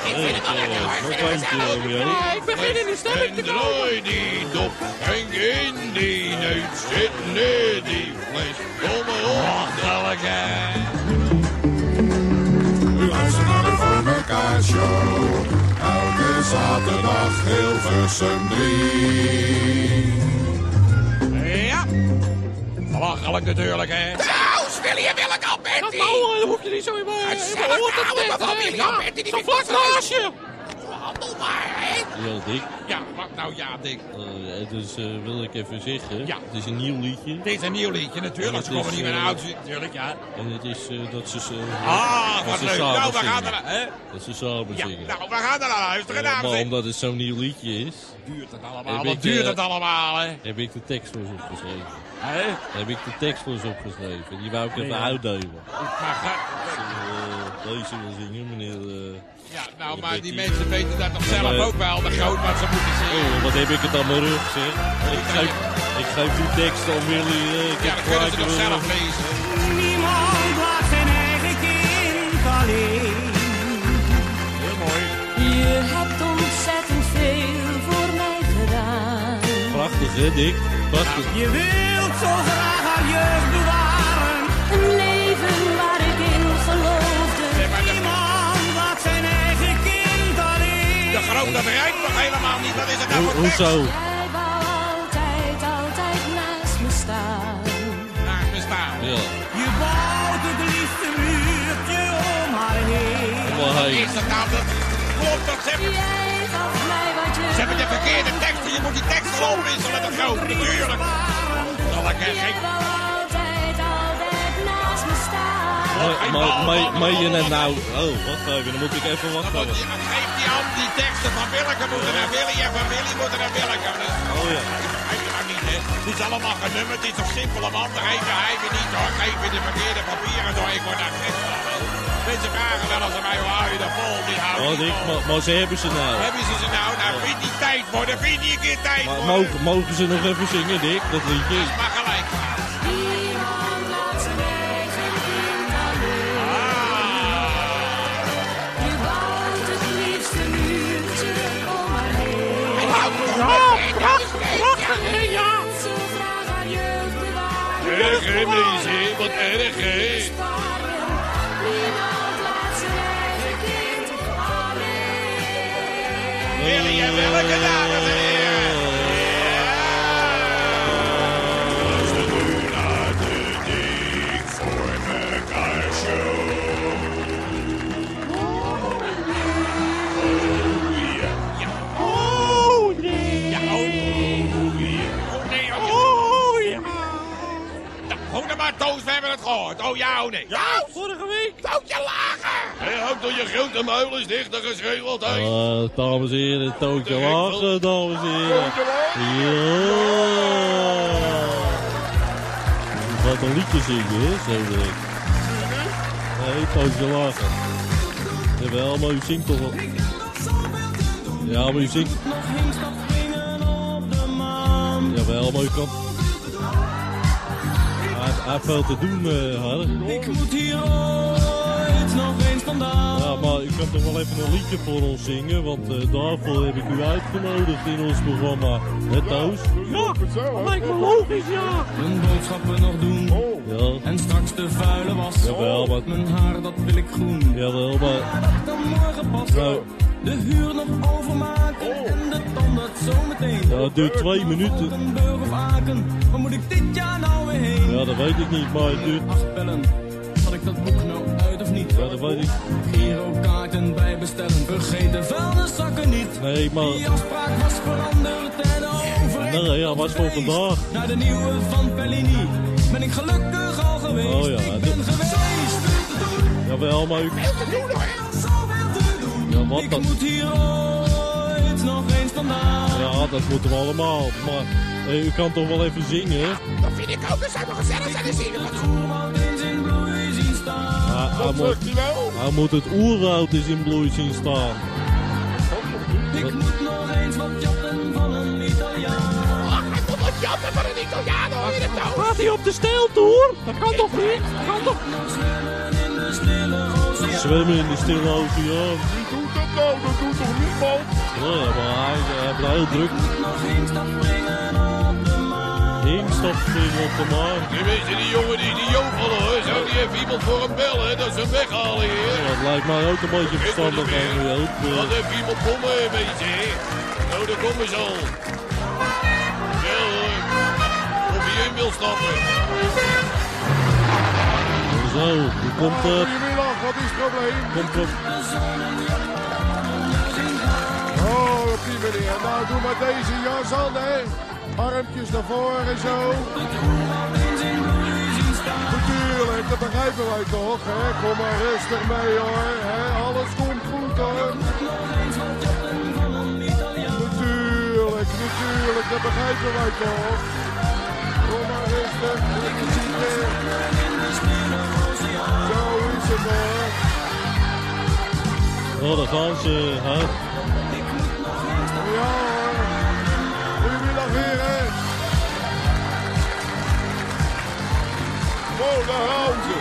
[SPEAKER 3] Ja, ik begin in de stemming te
[SPEAKER 4] En draai die dop, schenk in die neus, zit neer die fles. Kom maar op, dalke.
[SPEAKER 18] U luistert naar de Voor Mekaar Show. Elke zaterdag Hilversum drie.
[SPEAKER 1] Ja. Belachelijk natuurlijk, hè. Trouwens, Willy en Willeke Alberti.
[SPEAKER 3] Dat nou, dan hoef je niet zo in mijn...
[SPEAKER 1] Gezellig houden we van Willy Alberti. Die
[SPEAKER 3] zo vlak naast je.
[SPEAKER 1] Handel maar, hè.
[SPEAKER 2] Ja, Dick.
[SPEAKER 1] Ja, wat nou ja, Dick?
[SPEAKER 2] Uh, dus uh, wil ik even zeggen,
[SPEAKER 1] ja.
[SPEAKER 2] Het is een nieuw liedje.
[SPEAKER 1] Het is een nieuw liedje, natuurlijk. Ze komen niet meer
[SPEAKER 2] uh,
[SPEAKER 1] oud, natuurlijk, ja.
[SPEAKER 2] En het is uh, dat ze... Uh,
[SPEAKER 1] ah, wat leuk. Nou, we
[SPEAKER 2] zingen.
[SPEAKER 1] gaan er... Hè?
[SPEAKER 2] Dat ze samen
[SPEAKER 1] ja,
[SPEAKER 2] zingen.
[SPEAKER 1] nou, we gaan er naar luisteren,
[SPEAKER 2] uh,
[SPEAKER 1] dames.
[SPEAKER 2] Maar omdat het zo'n nieuw liedje is...
[SPEAKER 1] Duurt het allemaal, wat duurt uh, het allemaal, hè?
[SPEAKER 2] Heb ik de tekst voor ze opgeschreven.
[SPEAKER 1] Hè?
[SPEAKER 2] Heb ik de tekst voor ze opgeschreven. Die wou ik even nee, uitdelen.
[SPEAKER 1] Maar ga...
[SPEAKER 2] Uh, deze wil zingen, meneer... Uh,
[SPEAKER 1] Ja, nou, maar die mensen weten dat toch zelf uh, ook wel, de groot wat ze moeten zingen.
[SPEAKER 2] Oh, wat heb ik het aan mijn rug, zeg. Ik geef, ik geef die tekst aan Willy. Uh,
[SPEAKER 1] ja, dan kunnen ze toch zelf lezen.
[SPEAKER 12] Niemand laat zijn eigen kind alleen.
[SPEAKER 1] Heel mooi.
[SPEAKER 19] Je hebt ontzettend veel voor mij gedaan.
[SPEAKER 2] Prachtig, hè, Dick? Prachtig.
[SPEAKER 12] Ja, je wilt zo graag haar jeugd bewaren.
[SPEAKER 19] Een leven waar ik in geloofde.
[SPEAKER 12] Niemand laat zijn eigen kind alleen.
[SPEAKER 1] De grote rijdt nog helemaal niet. Wat is het nou
[SPEAKER 2] Ho,
[SPEAKER 1] voor
[SPEAKER 2] hoezo?
[SPEAKER 19] Jij wou altijd, altijd naast me staan.
[SPEAKER 1] Naast me staan?
[SPEAKER 2] Ja.
[SPEAKER 12] Je bouwt het liefst een muurtje om haar heen.
[SPEAKER 2] Wat
[SPEAKER 1] Wat is dat nou? Dat klopt toch? Ze hebben...
[SPEAKER 19] Jij gaf mij wat je...
[SPEAKER 1] Ze hebben de verkeerde teksten. Je moet die teksten opwisselen. Dat groot, natuurlijk. Zal ik er geen...
[SPEAKER 2] Meen je net nou... Oh, wacht even, dan moet ik even wachten.
[SPEAKER 1] Geef die hand die teksten van Willeke moeten naar Willy en van Willy moeten naar Willeke.
[SPEAKER 2] Oh ja.
[SPEAKER 1] Hij er nou niet, hè. Het is allemaal genummerd. Het is toch simpele man. Daar geef je hij weer niet hoor. Geef je de verkeerde papieren door. Ik word daar gek van. Mensen vragen wel eens aan mij, hoe hou je er vol? Die hou je
[SPEAKER 2] oh, Dick, maar, maar ze hebben ze nou.
[SPEAKER 1] Hebben ze ze nou? Nou, vind die tijd worden. Vind die een keer tijd
[SPEAKER 2] maar,
[SPEAKER 1] worden.
[SPEAKER 2] Mogen, mogen ze nog even zingen, Dick? Dat liedje.
[SPEAKER 1] Dat is maar gelijk.
[SPEAKER 19] Niemand laat zijn eigen kind alleen. Je bouwt het liefst een uurtje om haar heen.
[SPEAKER 3] Ja, prachtig, hè, ja.
[SPEAKER 19] Zo graag haar jeugd bewaren.
[SPEAKER 4] Erg, hè, mensen? Wat erg, hè?
[SPEAKER 19] Niemand laat zijn eigen kind alleen.
[SPEAKER 1] Willy en Willeke, dames en heren.
[SPEAKER 18] Luister nu naar de Dik voor Mekaar Show.
[SPEAKER 3] Oh, nee.
[SPEAKER 1] Ja, oh. Oh, nee, oh,
[SPEAKER 3] Oh, ja.
[SPEAKER 1] Houd er maar, Toos, we hebben het gehoord. Oh ja, oh nee.
[SPEAKER 3] Ja, vorige week.
[SPEAKER 1] Tootje lager.
[SPEAKER 4] Hé, houd toch je grote muil eens dicht, dat geschreeuw altijd.
[SPEAKER 2] Uh, dames en heren, Tootje lachen, dames en heren. Ja. gaat een liedje zingen, hè, zo direct. Nee, Toontje Lager. Jawel, maar u zingt toch wel. Ja, maar u zingt. Jawel, maar u kan. Hij, hij heeft veel te doen, uh, Harry.
[SPEAKER 12] Ik moet hier ooit nog eens vandaan.
[SPEAKER 2] Ja, maar u kan toch wel even een liedje voor ons zingen, want uh, daarvoor heb ik u uitgenodigd in ons programma. Het Toos?
[SPEAKER 3] Ja, dat lijkt me logisch, ja.
[SPEAKER 12] Mijn boodschappen nog doen.
[SPEAKER 2] Ja.
[SPEAKER 12] En straks de vuile was.
[SPEAKER 2] Jawel, maar...
[SPEAKER 12] Mijn haar, dat wil ik groen.
[SPEAKER 2] Jawel, maar...
[SPEAKER 12] Dan morgen pas.
[SPEAKER 2] Nou...
[SPEAKER 12] De huur nog overmaken. Oh. En de tandarts zometeen.
[SPEAKER 2] Ja, het duurt twee minuten.
[SPEAKER 12] Burg of Aken. Waar moet ik dit jaar nou weer heen?
[SPEAKER 2] Ja, dat weet ik niet, maar het duurt...
[SPEAKER 12] Acht bellen. Had ik dat boek nou uit of niet?
[SPEAKER 2] Ja, dat weet ik.
[SPEAKER 12] Girokaarten bij bestellen. Vergeet de vuilniszakken niet.
[SPEAKER 2] Nee, maar...
[SPEAKER 12] Die afspraak was veranderd en overeen.
[SPEAKER 2] Nee, ja, was voor vandaag.
[SPEAKER 12] Naar de nieuwe van Pellini. Ben ik gelukkig al geweest.
[SPEAKER 2] Oh ja.
[SPEAKER 12] Ik ben geweest.
[SPEAKER 2] Jawel, maar u... Ja, wat
[SPEAKER 12] ik
[SPEAKER 2] dat...
[SPEAKER 12] moet hier ooit nog eens vandaan.
[SPEAKER 2] Ja, dat moeten we allemaal. Maar eh, u kan toch wel even zingen?
[SPEAKER 1] Dat vind ik ook. Dat zou wel gezellig zijn te zingen.
[SPEAKER 2] Ja, hij, moet, hij moet het oerwoud eens in bloei zien staan.
[SPEAKER 12] Ik dat... moet nog eens wat jatten van een Italiaan.
[SPEAKER 1] Oh, hij moet wat jatten van een Italiaan, hoor je het nou?
[SPEAKER 3] Gaat hij op de steeltoer? Dat kan toch niet? Dat kan toch...
[SPEAKER 2] Zwemmen in de stille oceaan.
[SPEAKER 17] Wie doet dat nou? Dat doet toch niemand?
[SPEAKER 2] Ja, maar hij, hij heeft heel druk. Hingstap springen op de maan.
[SPEAKER 4] Die weet je, die jongen die die jongelen hoor. Zou die even iemand voor hem bellen, dat ze hem weghalen hier?
[SPEAKER 2] Ja, dat lijkt mij ook een beetje verstandig aan u ook.
[SPEAKER 4] Dat even iemand komen, een beetje, hè? Nou, daar komen ze al. Ja hoor. Of je in wil stappen.
[SPEAKER 2] Zo, hoe komt het?
[SPEAKER 5] Goedemiddag, wat is het probleem?
[SPEAKER 2] Komt op.
[SPEAKER 5] Oh, op die manier. Nou, doe maar deze jas aan, hè. Armpjes naar voren en zo. Natuurlijk, dat begrijpen wij toch, hè. Kom maar rustig mee, hoor. Hè? Alles komt goed, hoor. Natuurlijk, natuurlijk, dat begrijpen wij toch. Kom maar rustig, lekker zitten. Zo is het, hoor.
[SPEAKER 2] Oh, daar gaan ze, hè.
[SPEAKER 5] Ja, hoor. Goedemiddag, heren.
[SPEAKER 17] Oh, daar gaan ze.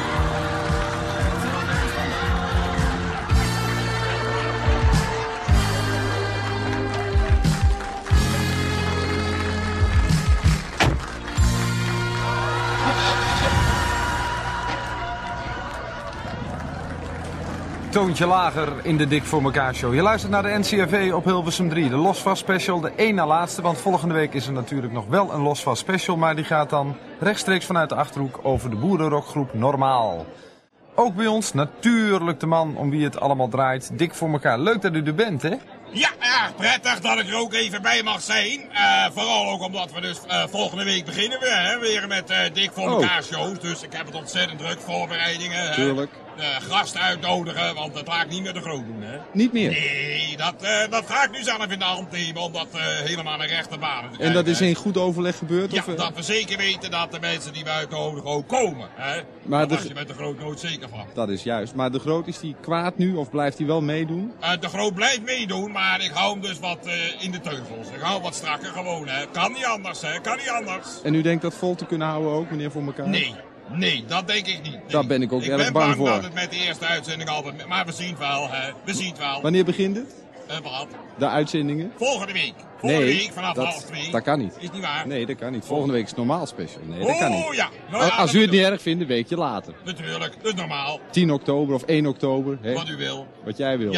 [SPEAKER 6] Toontje Lager in de Dik voor elkaar show. Je luistert naar de N C R V op Hilversum drie. De Losvast special, de één na laatste. Want volgende week is er natuurlijk nog wel een Losvast special. Maar die gaat dan rechtstreeks vanuit de Achterhoek over de boerenrockgroep Normaal. Ook bij ons natuurlijk de man om wie het allemaal draait. Dik voor elkaar. Leuk dat u er bent, hè?
[SPEAKER 1] Ja, erg prettig dat ik er ook even bij mag zijn. Uh, vooral ook omdat we dus uh, volgende week beginnen we, hè, weer met uh, Dik voor elkaar
[SPEAKER 7] Oh.
[SPEAKER 1] shows. Dus ik heb het ontzettend druk, voorbereidingen.
[SPEAKER 7] Tuurlijk.
[SPEAKER 1] Uh, gasten uitnodigen, want dat ga ik niet meer te groot doen, hè.
[SPEAKER 7] Niet meer?
[SPEAKER 1] Nee, dat, uh, dat ga ik nu zelf in de hand nemen om dat uh, helemaal een rechte baan te krijgen.
[SPEAKER 7] En dat is
[SPEAKER 1] hè.
[SPEAKER 7] in goed overleg gebeurd?
[SPEAKER 1] Ja,
[SPEAKER 7] of, uh?
[SPEAKER 1] dat we zeker weten dat de mensen die we uitnodigen ook komen, hè.
[SPEAKER 7] Maar
[SPEAKER 1] Daar
[SPEAKER 7] de-
[SPEAKER 1] was je met de Groot nooit zeker van.
[SPEAKER 7] Dat is juist. Maar de Groot, is die kwaad nu of blijft hij wel meedoen?
[SPEAKER 1] Uh, de Groot blijft meedoen, maar ik hou hem dus wat uh, in de teugels. Ik hou hem wat strakker gewoon, hè. Kan niet anders, hè. Kan niet anders.
[SPEAKER 7] En u denkt dat vol te kunnen houden ook, meneer Voor elkaar?
[SPEAKER 1] Nee, nee, dat denk ik niet. Nee.
[SPEAKER 7] Daar ben ik ook
[SPEAKER 1] ik
[SPEAKER 7] erg
[SPEAKER 1] ben
[SPEAKER 7] bang
[SPEAKER 1] bang
[SPEAKER 7] voor.
[SPEAKER 1] dat het met de eerste uitzending altijd... Maar we zien het wel, hè. We zien het wel.
[SPEAKER 7] Wanneer begint het?
[SPEAKER 1] Uh, wat?
[SPEAKER 7] De uitzendingen?
[SPEAKER 1] Volgende week. Volgende
[SPEAKER 7] nee,
[SPEAKER 1] week vanaf
[SPEAKER 7] dat,
[SPEAKER 1] half twee.
[SPEAKER 7] dat kan niet.
[SPEAKER 1] Is niet waar?
[SPEAKER 7] Nee, dat kan niet. Volgende week is normaal special. Nee, dat kan niet.
[SPEAKER 1] Oh ja. Nou ja,
[SPEAKER 7] Als
[SPEAKER 1] dat
[SPEAKER 7] u het niet erg vindt, een weekje later.
[SPEAKER 1] Natuurlijk, dat is normaal.
[SPEAKER 7] tien oktober of één oktober. Hè?
[SPEAKER 1] Wat u wil.
[SPEAKER 7] Wat jij wil.
[SPEAKER 1] Ja.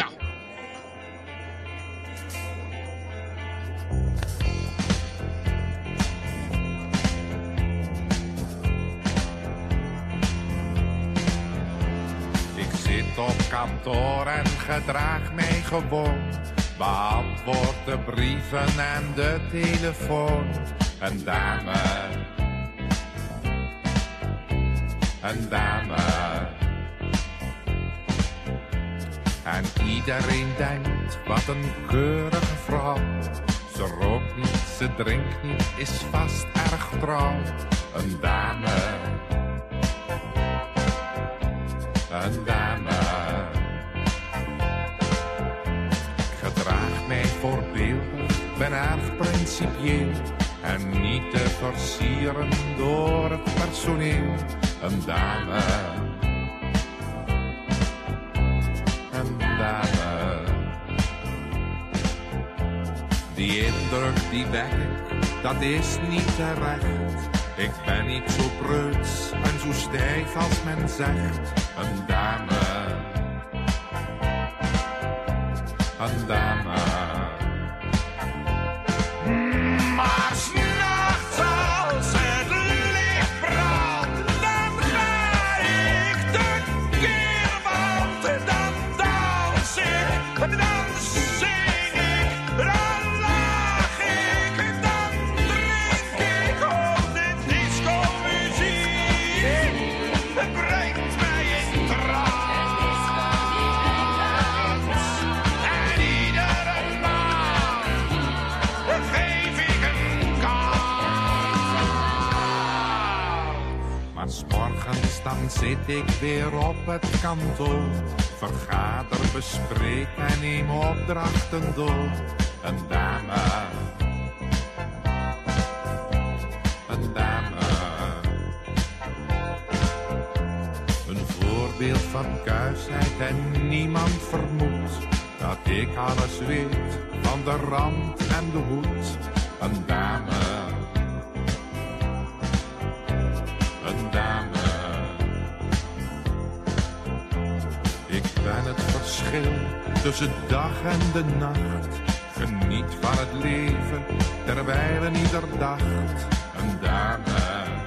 [SPEAKER 15] Ik zit op kantoor en gedraag mij gewoon. Beantwoord de brieven en de telefoon. Een dame. Een dame. En iedereen denkt, wat een keurige vrouw. Ze rookt niet, ze drinkt niet, is vast erg trouw. Een dame. een dame. Ik gedraag mij voorbeeldig, ben erg principieel en niet te versieren door het personeel. Een dame, een dame. Die indruk die wek ik, dat is niet terecht. Ik ben niet zo preuts en zo stijf als men zegt. Een dame, een dame.
[SPEAKER 12] Maar 's nachts als het licht brandt, dan ga ik de keer, want dan dans ik, dan zing ik, dan lach ik, dan drink ik op de discomuziek. Het brengt mij in trance en iedere maand geef ik een kans.
[SPEAKER 15] Maar 's morgens dan zit ik weer op het kantoor. Vergader, bespreek en neem opdrachten door. Een dame, een dame. Een voorbeeld van kuisheid en niemand vermoedt dat ik alles weet van de rand en de hoed. Een dame, een dame. Ik ben het verschil tussen dag en de nacht. Geniet van het leven terwijl een ieder dacht. Een dame,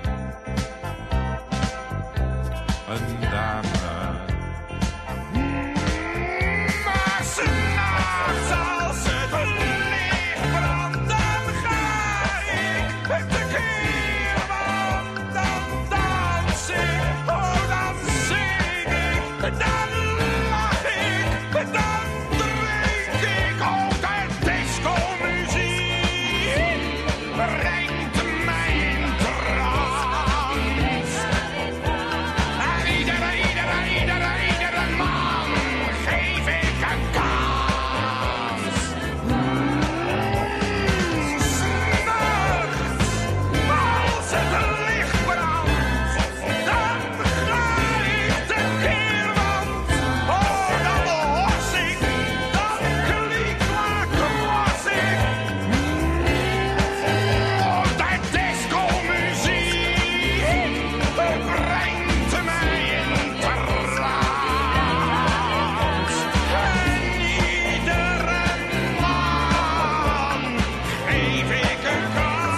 [SPEAKER 15] een dame.
[SPEAKER 12] Maar 's nachts als het licht brandt, dan ga ik de keer, want dan dans ik, oh dan zing ik, dan lach ik, dan drink ik op de discomuziek. Brengt mij in trance. En iedere, iedere, iedere, iedere man geef ik een kans. S'nachts, als het licht brandt, dan ga ik de keer, want oh, dan los ik, dan kliek laat was ik. Oh, de discomuziek brengt mij in trance. En iedere man geef ik een kans.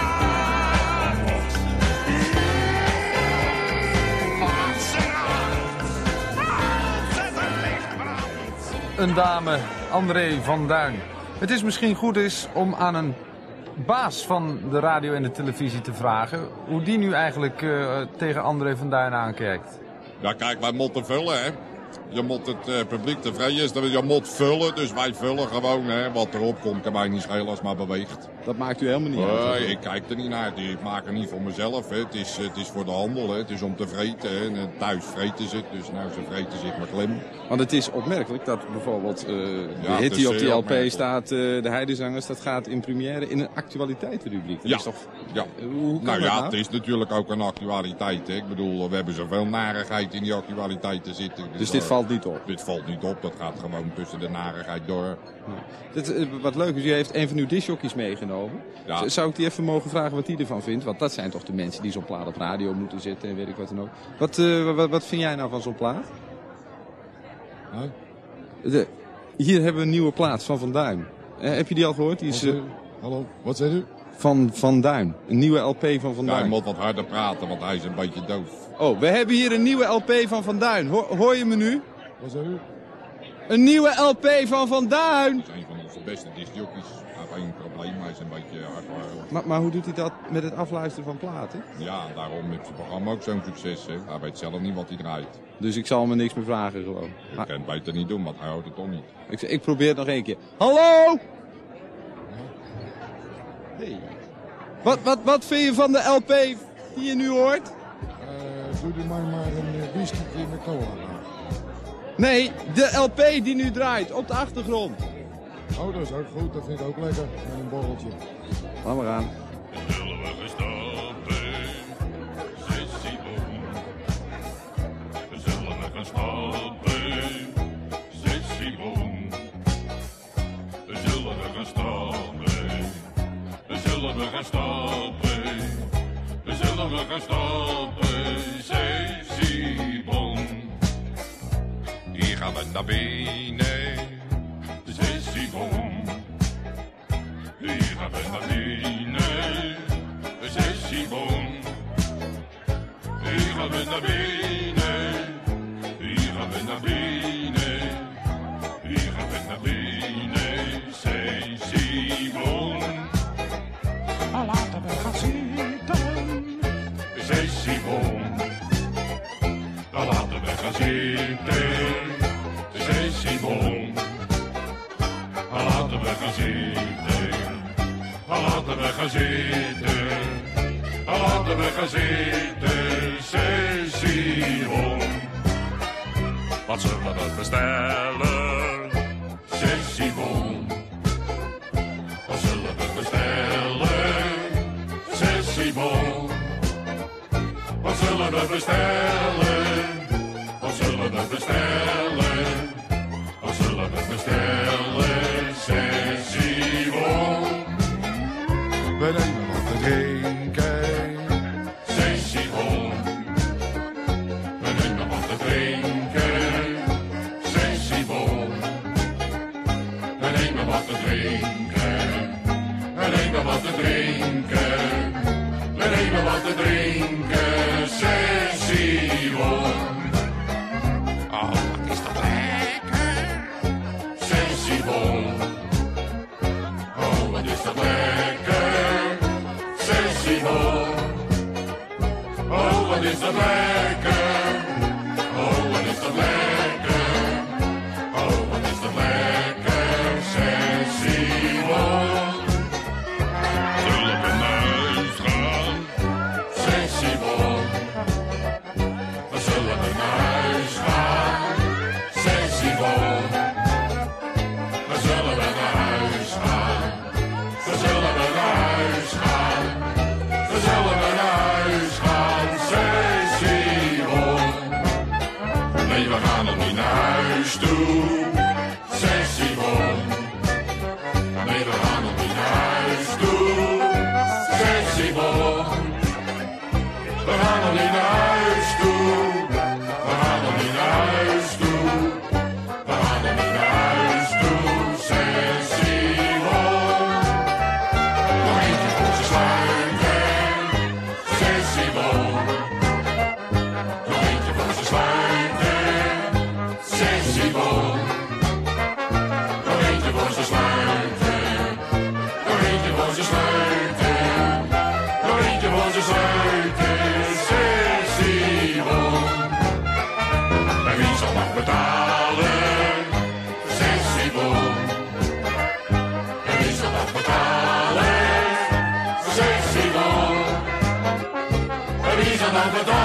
[SPEAKER 12] Maar 's nachts, als het licht brandt.
[SPEAKER 6] Een dame, André van Duin. Het is misschien goed is om aan een baas van de radio en de televisie te vragen hoe die nu eigenlijk eh, tegen André van Duin aankijkt.
[SPEAKER 16] Ja, kijk, wij moeten vullen, hè. Je moet het eh, publiek tevreden is. Je moet vullen, dus wij vullen gewoon, hè. Wat erop komt, kan mij niet schelen als het maar beweegt.
[SPEAKER 7] Dat maakt u helemaal niet uit.
[SPEAKER 16] Nee, ik kijk er niet naar. Ik maak het niet voor mezelf, hè. Het is, het is voor de handel, hè. Het is om te vreten, hè. En thuis vreten ze het, dus nou, ze vreten zich maar klem.
[SPEAKER 7] Want het is opmerkelijk dat bijvoorbeeld eh, de
[SPEAKER 16] Ja,
[SPEAKER 7] hit
[SPEAKER 16] het
[SPEAKER 7] die
[SPEAKER 16] is
[SPEAKER 7] op
[SPEAKER 16] zeer
[SPEAKER 7] die L P
[SPEAKER 16] opmerkelijk.
[SPEAKER 7] staat, eh, de Heidezangers, dat gaat in première in een actualiteitenrubriek. Dat
[SPEAKER 16] Ja.
[SPEAKER 7] is toch...
[SPEAKER 16] Ja.
[SPEAKER 7] Hoe kan
[SPEAKER 16] Nou
[SPEAKER 7] dat
[SPEAKER 16] ja,
[SPEAKER 7] nou?
[SPEAKER 16] het is natuurlijk ook een actualiteit, hè. Ik bedoel, we hebben zoveel narigheid in die actualiteiten zitten.
[SPEAKER 7] Dus dit valt niet op?
[SPEAKER 16] Dit valt niet op, dat gaat gewoon tussen de narigheid door.
[SPEAKER 7] Dit, eh, wat leuk is, u heeft een van uw discjockeys meegenomen.
[SPEAKER 16] Ja.
[SPEAKER 7] Z- Zou ik die even mogen vragen wat hij ervan vindt? Want dat zijn toch de mensen die zo'n plaat op radio moeten zetten en weet ik wat dan ook. Wat, eh, wat, wat vind jij nou van zo'n plaat? De, hier hebben we een nieuwe plaat van Van Duin. Eh, heb je die al gehoord? Die is,
[SPEAKER 5] Wat,
[SPEAKER 7] eh,
[SPEAKER 5] eh, hallo, wat zei u?
[SPEAKER 7] Van Van Duin. Een nieuwe L P van Van
[SPEAKER 16] Ja, hij
[SPEAKER 7] Duin.
[SPEAKER 16] moet wat harder praten, want hij is een beetje doof.
[SPEAKER 7] Oh, we hebben hier een nieuwe L P van Van Duin. Hoor, hoor je me nu?
[SPEAKER 5] Wat zei u?
[SPEAKER 7] Een nieuwe L P van Van Duin.
[SPEAKER 16] Dat is een van onze beste discjockeys. Hij heeft één probleem, hij is een beetje hard.
[SPEAKER 7] Maar, maar hoe doet hij dat met het afluisteren van platen?
[SPEAKER 16] Ja, daarom heeft zijn programma ook zo'n succes. Hè. Hij weet zelf niet wat hij draait.
[SPEAKER 7] Dus ik zal me niks meer vragen gewoon.
[SPEAKER 16] Je kan het beter niet doen, want hij houdt het toch niet.
[SPEAKER 7] Ik, ik probeer het nog één keer. Hallo! Hey. Wat, wat, wat vind je van de L P die je nu hoort?
[SPEAKER 5] Eh, doe er maar maar een uh, whisky in de cola.
[SPEAKER 7] Nee, de L P die nu draait op de achtergrond.
[SPEAKER 5] Oh, dat is ook goed. Dat vind ik ook lekker. Met een borreltje.
[SPEAKER 7] Laat maar aan.
[SPEAKER 18] Zullen we gaan stappen, Sissy Boom? Zullen we gaan stappen, Sissy Boom? Zullen we gaan stappen, zullen we gaan stappen, zullen we gaan stappen, Sissy Boom?
[SPEAKER 10] Hier gaan we naar binnen,
[SPEAKER 18] Sissy Boom. Hier gaan we naar binnen, Sissy Boom. Hier gaan we naar binnen, hier gaan we naar binnen, hier gaan we naar binnen, Sissy Boom.
[SPEAKER 3] Laten we gaan zitten.
[SPEAKER 18] Sissy Boom. Laten we gaan zitten, Sissy Boom. Laten we gaan zitten, laten we gaan zitten, laten we gaan zitten, Sissy Boom. Wat zullen we bestellen, Sissy Boom? Wat zullen we bestellen, Sissy Boom? Wat zullen we bestellen, wat zullen we bestellen, wat zullen we bestellen, Sissy Boom?
[SPEAKER 17] We nemen wat te drinken.
[SPEAKER 18] Sissy Boom. We nemen wat te drinken. Sissy Boom. We nemen wat te drinken. We nemen wat te drinken. We nemen wat te drinken. Sissy Boom. Oh, wat is dat lekker. Sissy Boom. Oh, wat is dat lekker. Sissy Boom. Oh, wat is dat lekker. Oh, wat is dat lekker. Oh, wat is dat lekker. Sissy Boom. Zullen we naar huis gaan? Sissy Boom. We zullen we naar huis gaan? Sissy Boom. We zullen we naar huis gaan? We zullen we naar huis gaan? We zullen we naar huis gaan? Sissy Boom. Nee, we gaan nog niet naar huis toe. Sissy Boom. Nee, we gaan nog niet naar huis toe. Sissy Boom. We gaan nog niet naar huis toe. We gaan nog niet naar huis toe. We gaan nog niet naar huis toe. Sissy Boom. Nog eentje voor ze sluiten. Sissy Boom. Nog eentje voor ze sluiten. Sissy Boom. Nog eentje voor ze sluiten. Nog eentje voor ze sluiten. Nog eentje voor ze sluiten. Sissy Boom. En wie zal dat betalen? Sissy Boom. En wie zal dat betalen? Sissy Boom. En wie zal dat betalen?